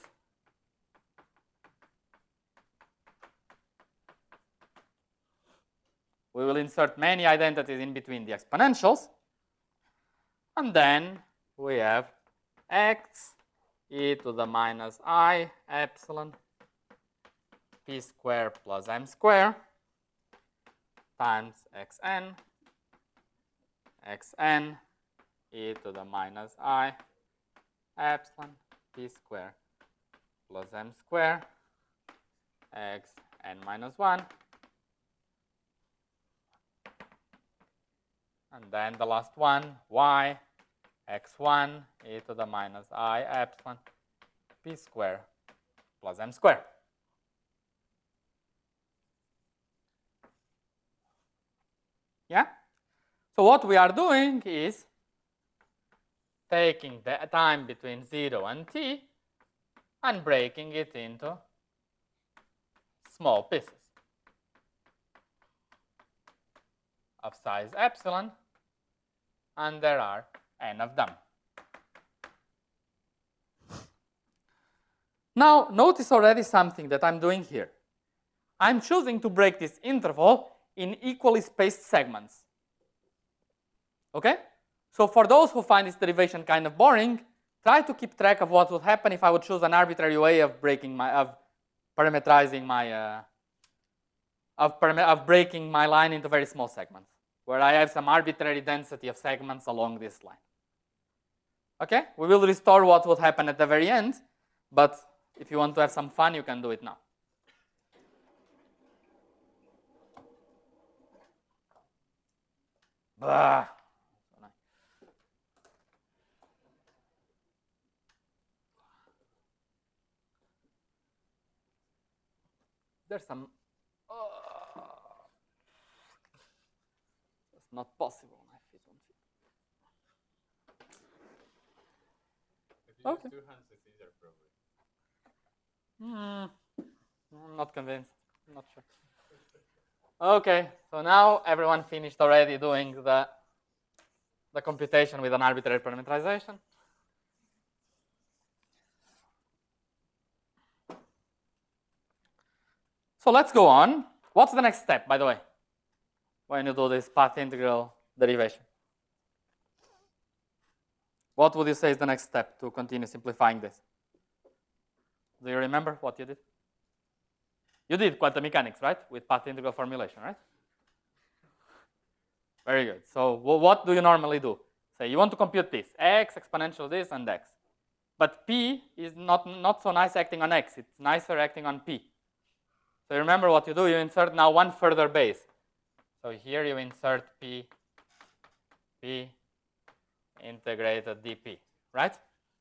We will insert many identities in between the exponentials. And then we have x e to the minus I epsilon p squared plus m squared times xn e to the minus I epsilon p squared plus m squared xn minus 1. And then the last one, y x1 e to the minus I epsilon p squared plus m squared. Yeah? So what we are doing is taking the time between 0 and t and breaking it into small pieces of size epsilon, and there are n of them. Now, notice already something that I'm doing here. I'm choosing to break this interval in equally spaced segments. Okay? So for those who find this derivation kind of boring, try to keep track of what would happen if I would choose an arbitrary way of breaking my, parametrizing my, of breaking my line into very small segments, where I have some arbitrary density of segments along this line. Okay? We will restore what would happen at the very end, but if you want to have some fun, you can do it now. Bah. There's some. It's not possible. My feet don't fit. If you Okay. use 2 hands, it's easier, probably. I'm not convinced. I'm not sure. Okay, so now everyone finished already doing the computation with an arbitrary parameterization. So let's go on. What's the next step, by the way, when you do this path integral derivation? What would you say is the next step to continue simplifying this? Do you remember what you did? You did quantum mechanics, right? With path integral formulation, right? Very good. So what do you normally do? Say you want to compute this, x exponential this and x. But p is not so nice acting on x. It's nicer acting on p. So you remember what you do? You insert now one further base. So here you insert p integrated dp, right?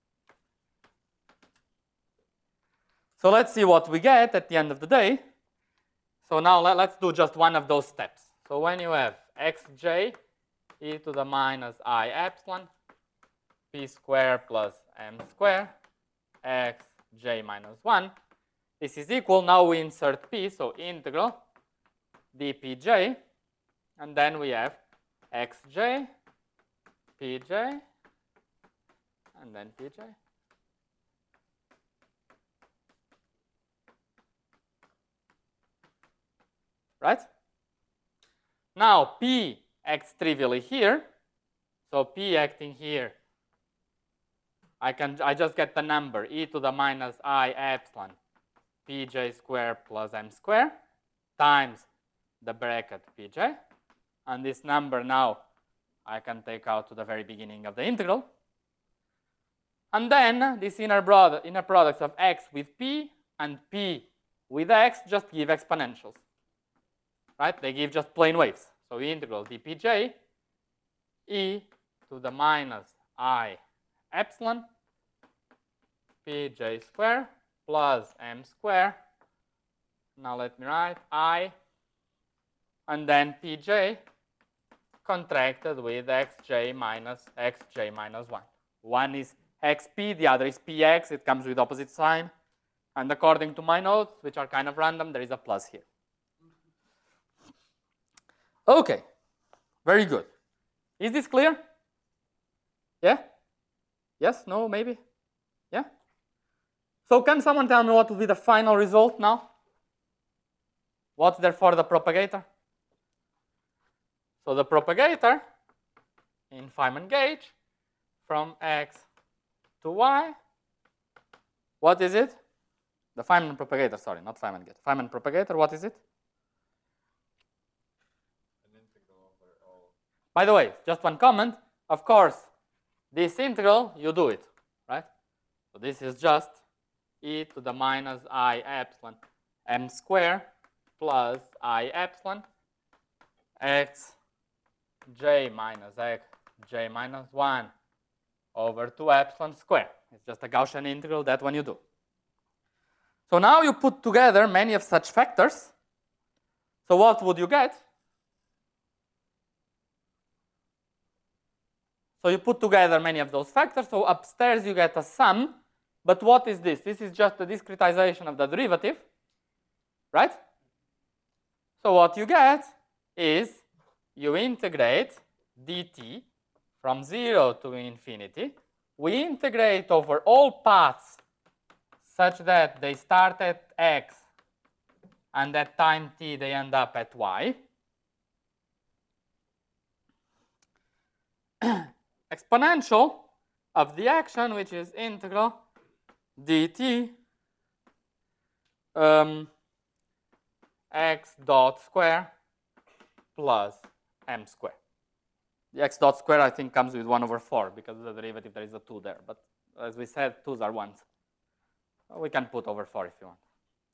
So let's see what we get at the end of the day. So now let's do just one of those steps. So when you have xj e to the minus I epsilon p squared plus m squared xj minus 1, this is equal. Now we insert p, so integral dpj, and then we have xj, pj, and then pj. Right? Now p acts trivially here, so p acting here, I just get the number e to the minus I epsilon pj squared plus m squared times the bracket pj, and this number now I can take out to the very beginning of the integral. And then this inner products of x with p and p with x just give exponentials. right? They give just plane waves. So we integral dpj e to the minus I epsilon pj square plus m square. Now let me write I, and then pj contracted with xj minus 1. One is xp, the other is px. It comes with opposite sign. And according to my notes, which are kind of random, there is a plus here. Okay, very good. Is this clear? Yeah? Yes? No? Maybe? Yeah? So can someone tell me what will be the final result now? What's therefore the propagator? So the propagator in Feynman gauge from x to y, what is it? The Feynman propagator, sorry, not Feynman gauge. Feynman propagator, what is it? An integral over all. By the way, just one comment. Of course, this integral, you do it, right? So this is just e to the minus I epsilon m square plus I epsilon x j minus x j minus 1 over 2 epsilon square. It's just a Gaussian integral, that one you do. So now you put together many of such factors. So what would you get? So you put together many of those factors. So upstairs you get a sum. But what is this? This is just a discretization of the derivative, right? So what you get is you integrate dt from 0 to infinity. We integrate over all paths such that they start at x and at time t they end up at y. Exponential of the action, which is integral dt x dot square plus m square. The x dot square, I think, comes with 1 over 4 because of the derivative there is a 2 there. But as we said, 2's are 1s. We can put over 4 if you want.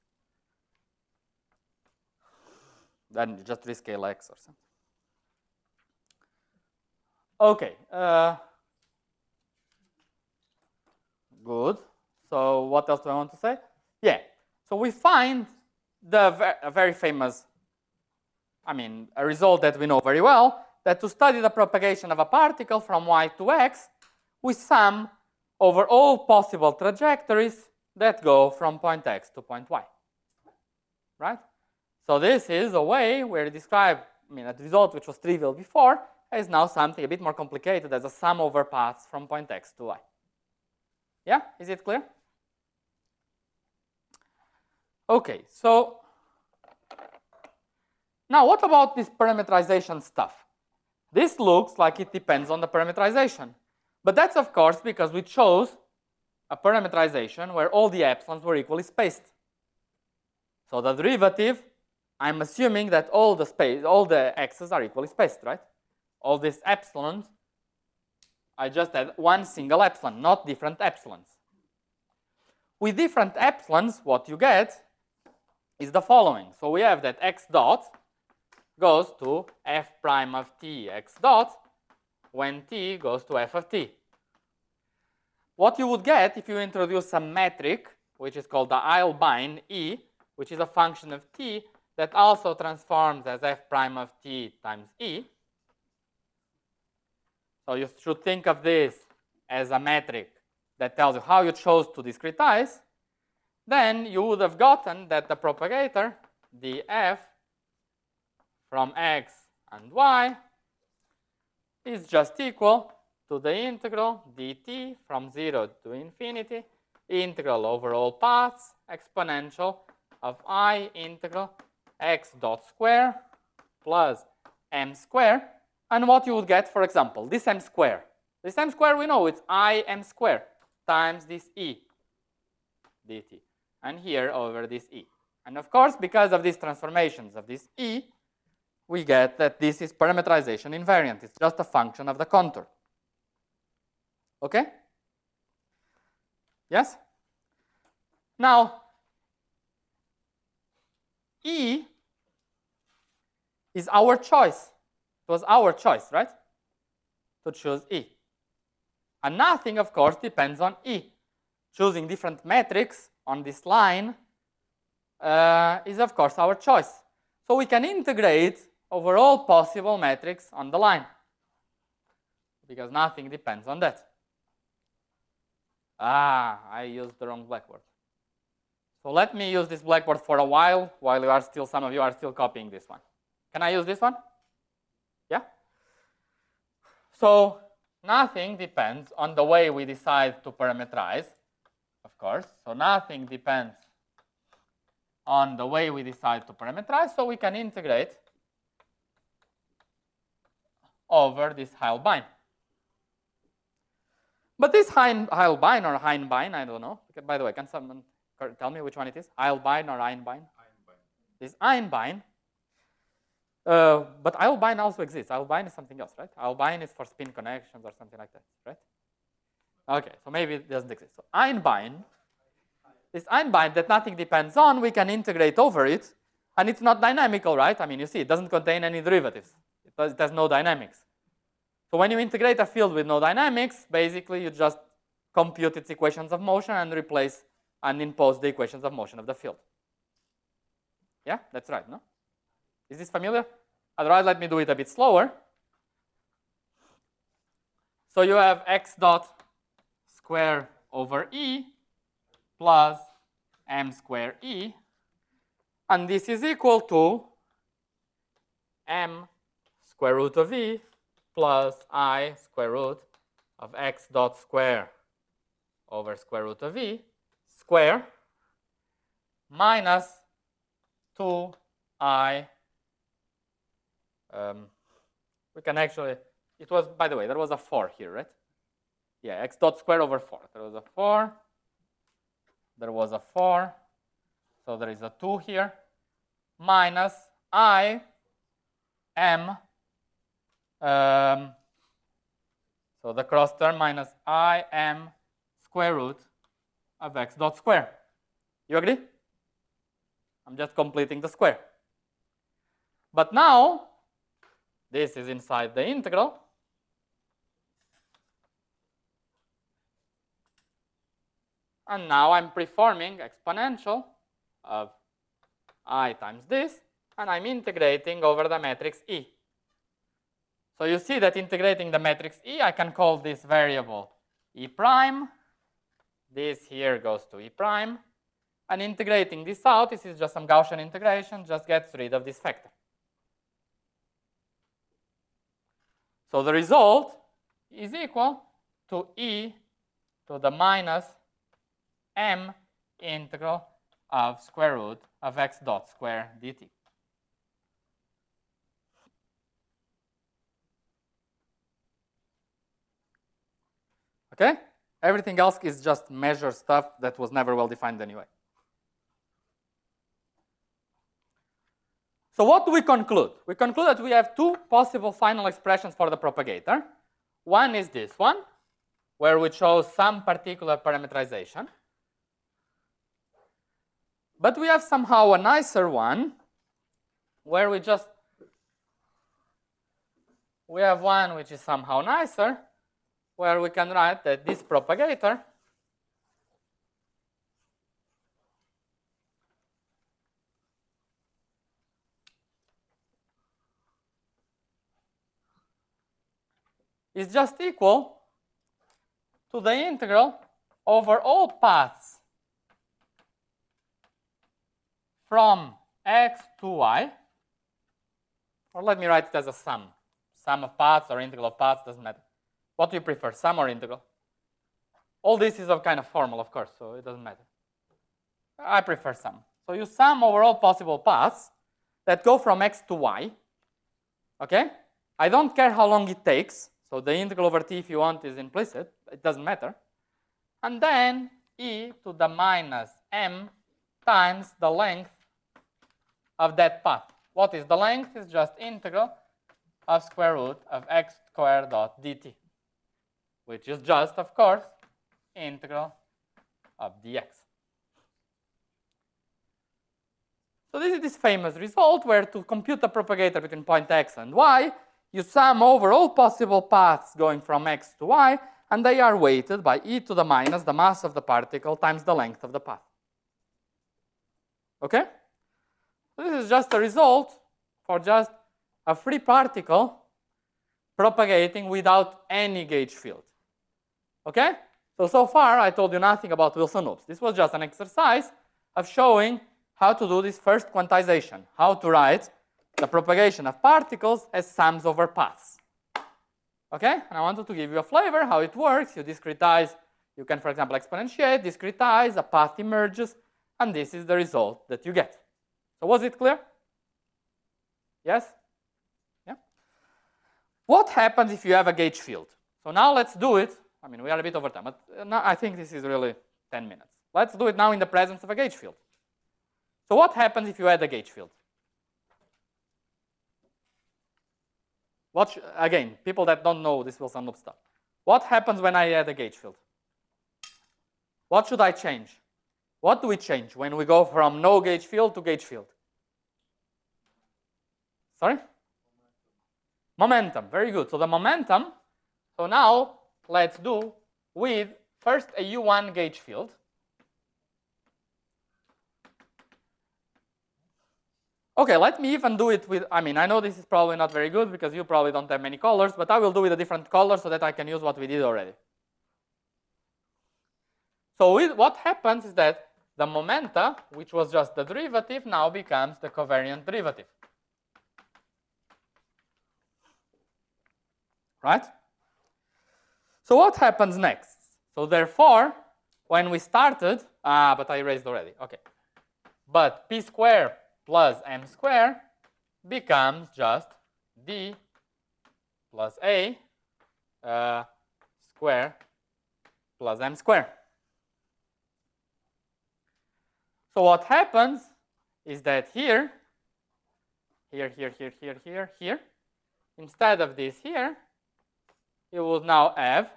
Then you just rescale x or something. Okay. Good. So what else do I want to say? Yeah. So we find a very famous, a result that we know very well, that to study the propagation of a particle from y to x, we sum over all possible trajectories that go from point x to point y, right? So this is a way where we describe, a result which was trivial before is now something a bit more complicated as a sum over paths from point x to y. Yeah, is it clear? Okay, so now what about this parameterization stuff? This looks like it depends on the parameterization. But that's, of course, because we chose a parameterization where all the epsilons were equally spaced. So the derivative, I'm assuming that all the x's are equally spaced, right? All these epsilons, I just had one single epsilon, not different epsilons. With different epsilons, what you get is the following. So we have that x dot goes to f prime of t x dot when t goes to f of t. What you would get if you introduce a metric, which is called the Eilbein E, which is a function of t that also transforms as f prime of t times e. So you should think of this as a metric that tells you how you chose to discretize. Then you would have gotten that the propagator, df from x and y, is just equal to the integral dt from 0 to infinity, integral over all paths, exponential of I integral x dot square plus m square. And what you would get, for example, this m square. This m square, we know it's I m square times this e dt. And here over this e. And of course, because of these transformations of this e, we get that this is parameterization invariant. It's just a function of the contour. Okay? Yes? Now, E is our choice. It was our choice, right? To choose E. And nothing, of course, depends on E. Choosing different metrics on this line is, of course, our choice. So we can integrate over all possible metrics on the line, because nothing depends on that. I used the wrong blackboard. So let me use this blackboard for a while you are still, some of you are still copying this one. Can I use this one? Yeah? So nothing depends on the way we decide to parameterize, of course. So nothing depends on the way we decide to parameterize, so we can integrate over this Heilbein. But this Heilbein or Heinbein, I don't know. By the way, can someone tell me which one it is? Heilbein or Einbein? This Einbein. But Heilbein also exists. Heilbein is something else, right? Heilbein is for spin connections or something like that, right? Okay, so maybe it doesn't exist. So Einbein, this Einbein that nothing depends on, we can integrate over it, and it's not dynamical, right? I mean, you see, it doesn't contain any derivatives. It has no dynamics. So when you integrate a field with no dynamics, basically you just compute its equations of motion and replace and impose the equations of motion of the field. Yeah, that's right, no? Is this familiar? Otherwise, let me do it a bit slower. So you have x dot square over E plus m square E, and this is equal to m square root of E plus I square root of x dot square over square root of E square minus 2I. We can actually, it was, by the way, there was a 4 here, right? Yeah, x dot square over 4. There was a 4. There was a 4. So there is a 2 here. Minus I m. So the cross term minus I m square root of x dot square. You agree? I'm just completing the square. But now, this is inside the integral. And now I'm performing exponential of I times this, and I'm integrating over the matrix E. So you see that integrating the matrix E, I can call this variable E prime. This here goes to E prime. And integrating this out, this is just some Gaussian integration, just gets rid of this factor. So the result is equal to E to the minus m integral of square root of x dot square dt. Okay? Everything else is just measure stuff that was never well defined anyway. So what do we conclude? We conclude that we have two possible final expressions for the propagator. One is this one, where we chose some particular parameterization. But we have somehow a nicer one, where we have one which is somehow nicer, where we can write that this propagator is just equal to the integral over all paths from x to y, or let me write it as a sum. Sum of paths or integral of paths, doesn't matter. What do you prefer, sum or integral? All this is a kind of formal, of course, so it doesn't matter. I prefer sum. So you sum over all possible paths that go from x to y, okay? I don't care how long it takes, so the integral over t, if you want, is implicit. It doesn't matter. And then e to the minus m times the length of that path. What is the length? It's just integral of square root of x squared dot dt, which is just, of course, integral of dx. So this is this famous result where to compute the propagator between point x and y, you sum over all possible paths going from x to y, and they are weighted by e to the minus the mass of the particle times the length of the path. Okay? So this is just a result for just a free particle propagating without any gauge field. Okay? So far I told you nothing about Wilson loops. This was just an exercise of showing how to do this first quantization, how to write the propagation of particles as sums over paths. Okay? And I wanted to give you a flavor how it works. You discretize, you can, for example, exponentiate, discretize, a path emerges, and this is the result that you get. So was it clear? Yes? Yeah? What happens if you have a gauge field? So now let's do it. I mean, we are a bit over time, but now I think this is really 10 minutes. Let's do it now in the presence of a gauge field. So what happens if you add a gauge field? Again, people that don't know this Wilson loop stuff. What happens when I add a gauge field? What should I change? What do we change when we go from no gauge field to gauge field? Sorry? Momentum. Very good. So the momentum, so now let's do with first a U1 gauge field. Okay, let me even do it with, I mean, I know this is probably not very good because you probably don't have many colors, but I will do with a different color so that I can use what we did already. So what happens is that the momenta, which was just the derivative, now becomes the covariant derivative. Right? So what happens next? So therefore, when we started, but I erased already, okay. But p squared plus m squared becomes just d plus a squared plus m squared. So what happens is that here, instead of this here, you will now have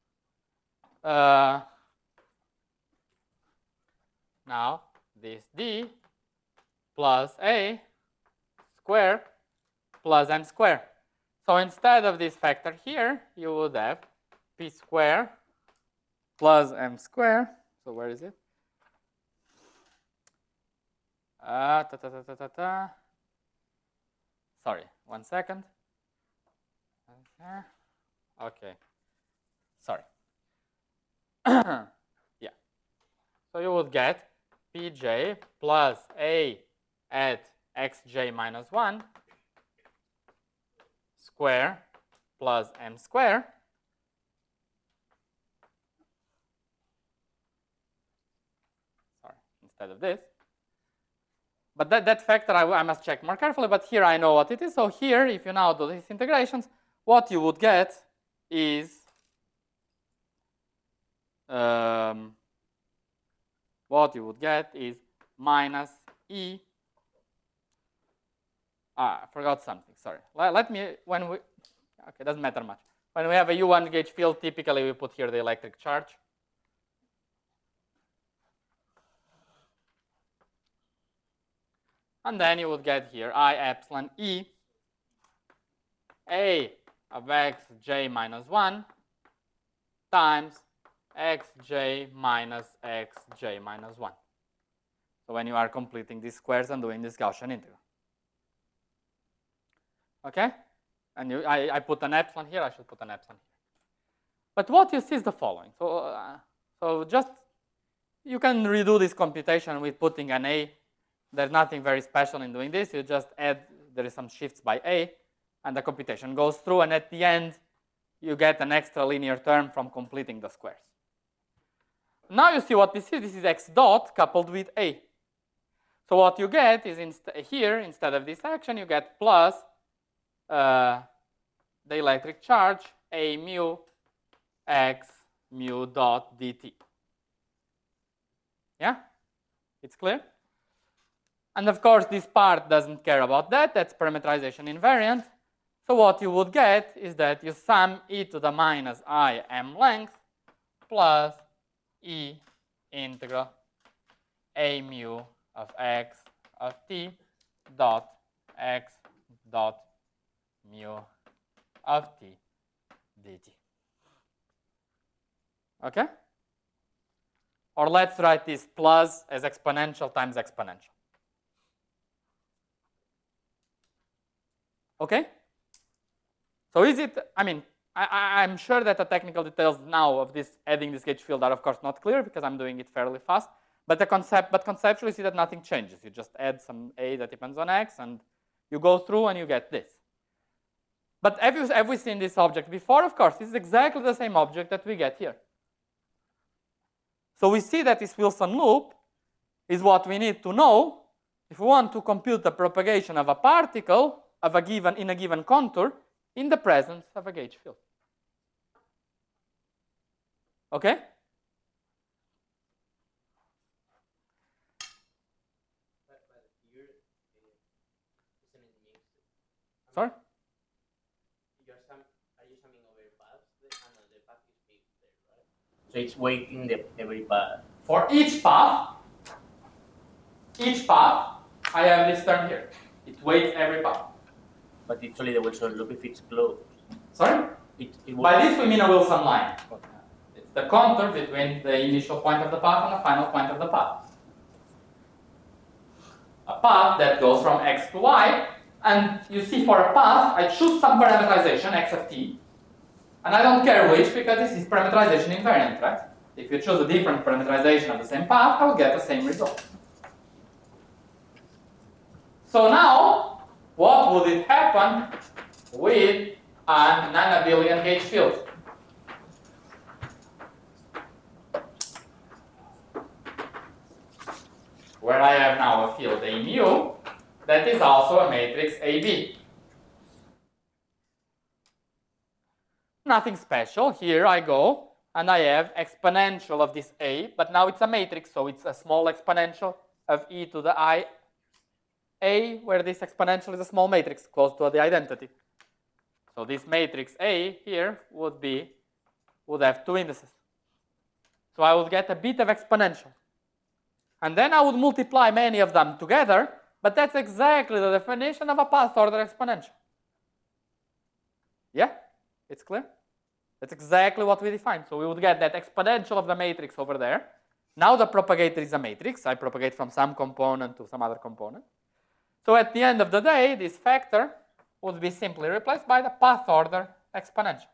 now this d plus a squared plus m squared. So instead of this factor here, you would have p squared plus m squared. So where is it? Sorry, 1 second. Okay, sorry. Yeah. So you would get pj plus a at xj minus 1 square plus m square instead of this. But that factor I must check more carefully, but here I know what it is. So here, if you now do these integrations, what you would get is minus e. I forgot something, sorry. Let me, okay, doesn't matter much. When we have a U1 gauge field, typically we put here the electric charge. And then you would get here I epsilon E A of xj minus 1 times xj minus xj minus 1. So when you are completing these squares and doing this Gaussian integral. Okay? And I put an epsilon here, I should put an epsilon here. But what you see is the following. So just, you can redo this computation with putting an A. There's nothing very special in doing this. You just add, there is some shifts by A, and the computation goes through, and at the end, you get an extra linear term from completing the squares. Now you see what this is. This is x dot coupled with A. So what you get is here, instead of this action, you get plus the electric charge A mu x mu dot dt. Yeah? It's clear? And of course, this part doesn't care about that. That's parameterization invariant. So what you would get is that you sum e to the minus I m length plus e integral a mu of x of t dot x dot mu of t dt. Okay? Or let's write this plus as exponential times exponential. Okay? So is it, I mean, I'm sure that the technical details now of this adding this gauge field are of course not clear because I'm doing it fairly fast. But conceptually see that nothing changes. You just add some a that depends on x and you go through and you get this. But have we seen this object before? Of course, this is exactly the same object that we get here. So we see that this Wilson loop is what we need to know if we want to compute the propagation of a particle of in a given contour in the presence of a gauge field. Okay? But here, isn't it mixed? Sorry? Are you summing over paths? The path is fixed there, right? So it's weighting every path. For each path, I have this term here. It weights every path. But it's only the Wilson loop if it's closed. Sorry? By this we mean a Wilson line. It's the contour between the initial point of the path and the final point of the path. A path that goes from x to y, and you see for a path, I choose some parameterization, x of t, and I don't care which because this is parameterization invariant, right? If you choose a different parameterization of the same path, I will get the same result. So now, what would it happen with a non-abelian gauge field? Where I have now a field A mu that is also a matrix AB. Nothing special. Here I go and I have exponential of this A, but now it's a matrix, so it's a small exponential of e to the I A, where this exponential is a small matrix close to the identity. So this matrix A here would have two indices. So I would get a bit of exponential. And then I would multiply many of them together, but that's exactly the definition of a path order exponential. Yeah? It's clear? That's exactly what we defined. So we would get that exponential of the matrix over there. Now the propagator is a matrix. I propagate from some component to some other component. So at the end of the day, this factor would be simply replaced by the path order exponential.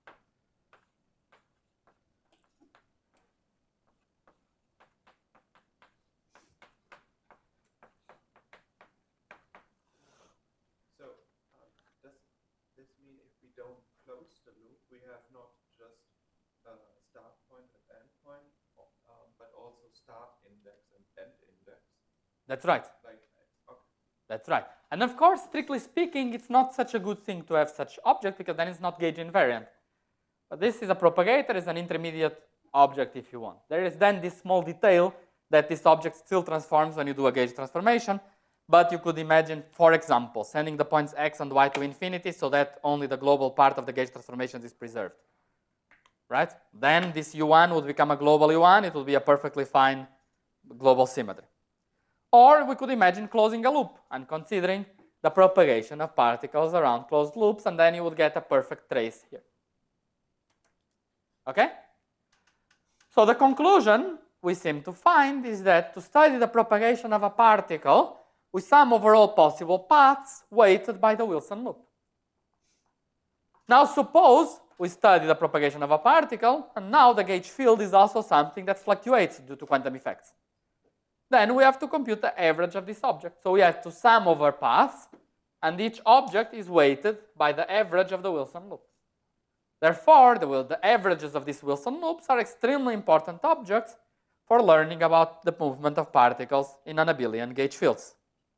So, does this mean if we don't close the loop, we have not just start point and end point, but also start index and end index? That's right. Like, okay. That's right. And of course, strictly speaking, it's not such a good thing to have such object because then it's not gauge invariant. But this is a propagator, is an intermediate object if you want. There is then this small detail that this object still transforms when you do a gauge transformation. But you could imagine, for example, sending the points x and y to infinity so that only the global part of the gauge transformations is preserved. Right? Then this U1 would become a global U1. It will be a perfectly fine global symmetry. Or we could imagine closing a loop and considering the propagation of particles around closed loops, and then you would get a perfect trace here. Okay? So the conclusion we seem to find is that to study the propagation of a particle, we sum over all possible paths weighted by the Wilson loop. Now suppose we study the propagation of a particle, and now the gauge field is also something that fluctuates due to quantum effects. Then we have to compute the average of this object. So we have to sum over paths, and each object is weighted by the average of the Wilson loop. Therefore, the averages of these Wilson loops are extremely important objects for learning about the movement of particles in non-abelian gauge fields.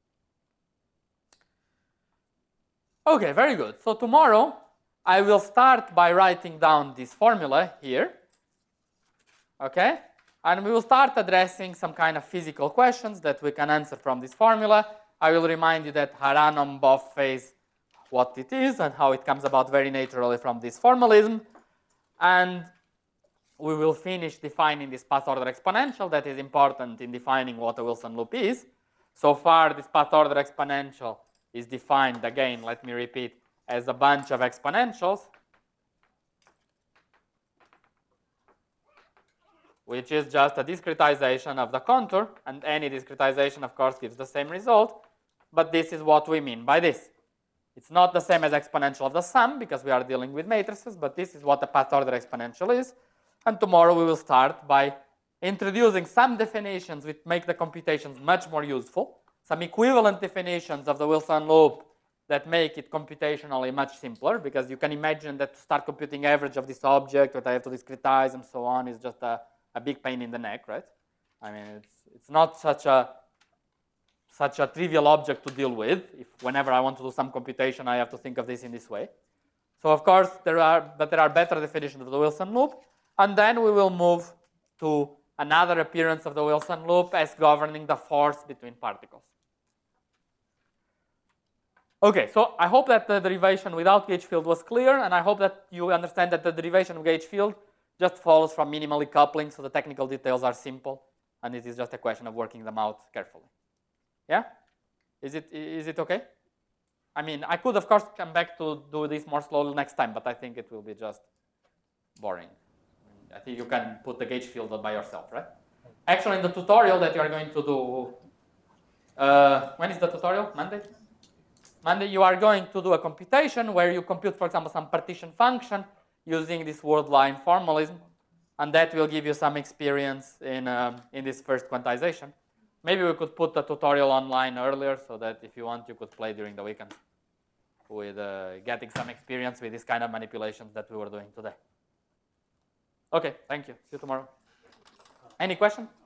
Okay, very good. So tomorrow, I will start by writing down this formula here. Okay? And we will start addressing some kind of physical questions that we can answer from this formula. I will remind you that Haranon-Boff phase, what it is and how it comes about very naturally from this formalism. And we will finish defining this path order exponential that is important in defining what a Wilson loop is. So far, this path order exponential is defined, again, let me repeat, as a bunch of exponentials, which is just a discretization of the contour, and any discretization, of course, gives the same result, but this is what we mean by this. It's not the same as exponential of the sum, because we are dealing with matrices, but this is what the path order exponential is, and tomorrow we will start by introducing some definitions which make the computations much more useful, some equivalent definitions of the Wilson loop that make it computationally much simpler, because you can imagine that to start computing average of this object, what I have to discretize and so on, is just a big pain in the neck, right? I mean, it's not such a trivial object to deal with. If whenever I want to do some computation, I have to think of this in this way. So of course, there are better definitions of the Wilson loop, and then we will move to another appearance of the Wilson loop as governing the force between particles. Okay, so I hope that the derivation without gauge field was clear, and I hope that you understand that the derivation of gauge field just follows from minimally coupling, so the technical details are simple, and it is just a question of working them out carefully. Yeah? Is it okay? I mean, I could, of course, come back to do this more slowly next time, but I think it will be just boring. I think you can put the gauge field by yourself, right? Actually, in the tutorial that you are going to do, when is the tutorial? Monday? Monday, you are going to do a computation where you compute, for example, some partition function using this word line formalism, and that will give you some experience in this first quantization. Maybe we could put the tutorial online earlier so that if you want, you could play during the weekend with getting some experience with this kind of manipulations that we were doing today. Okay, thank you. See you tomorrow. Any question?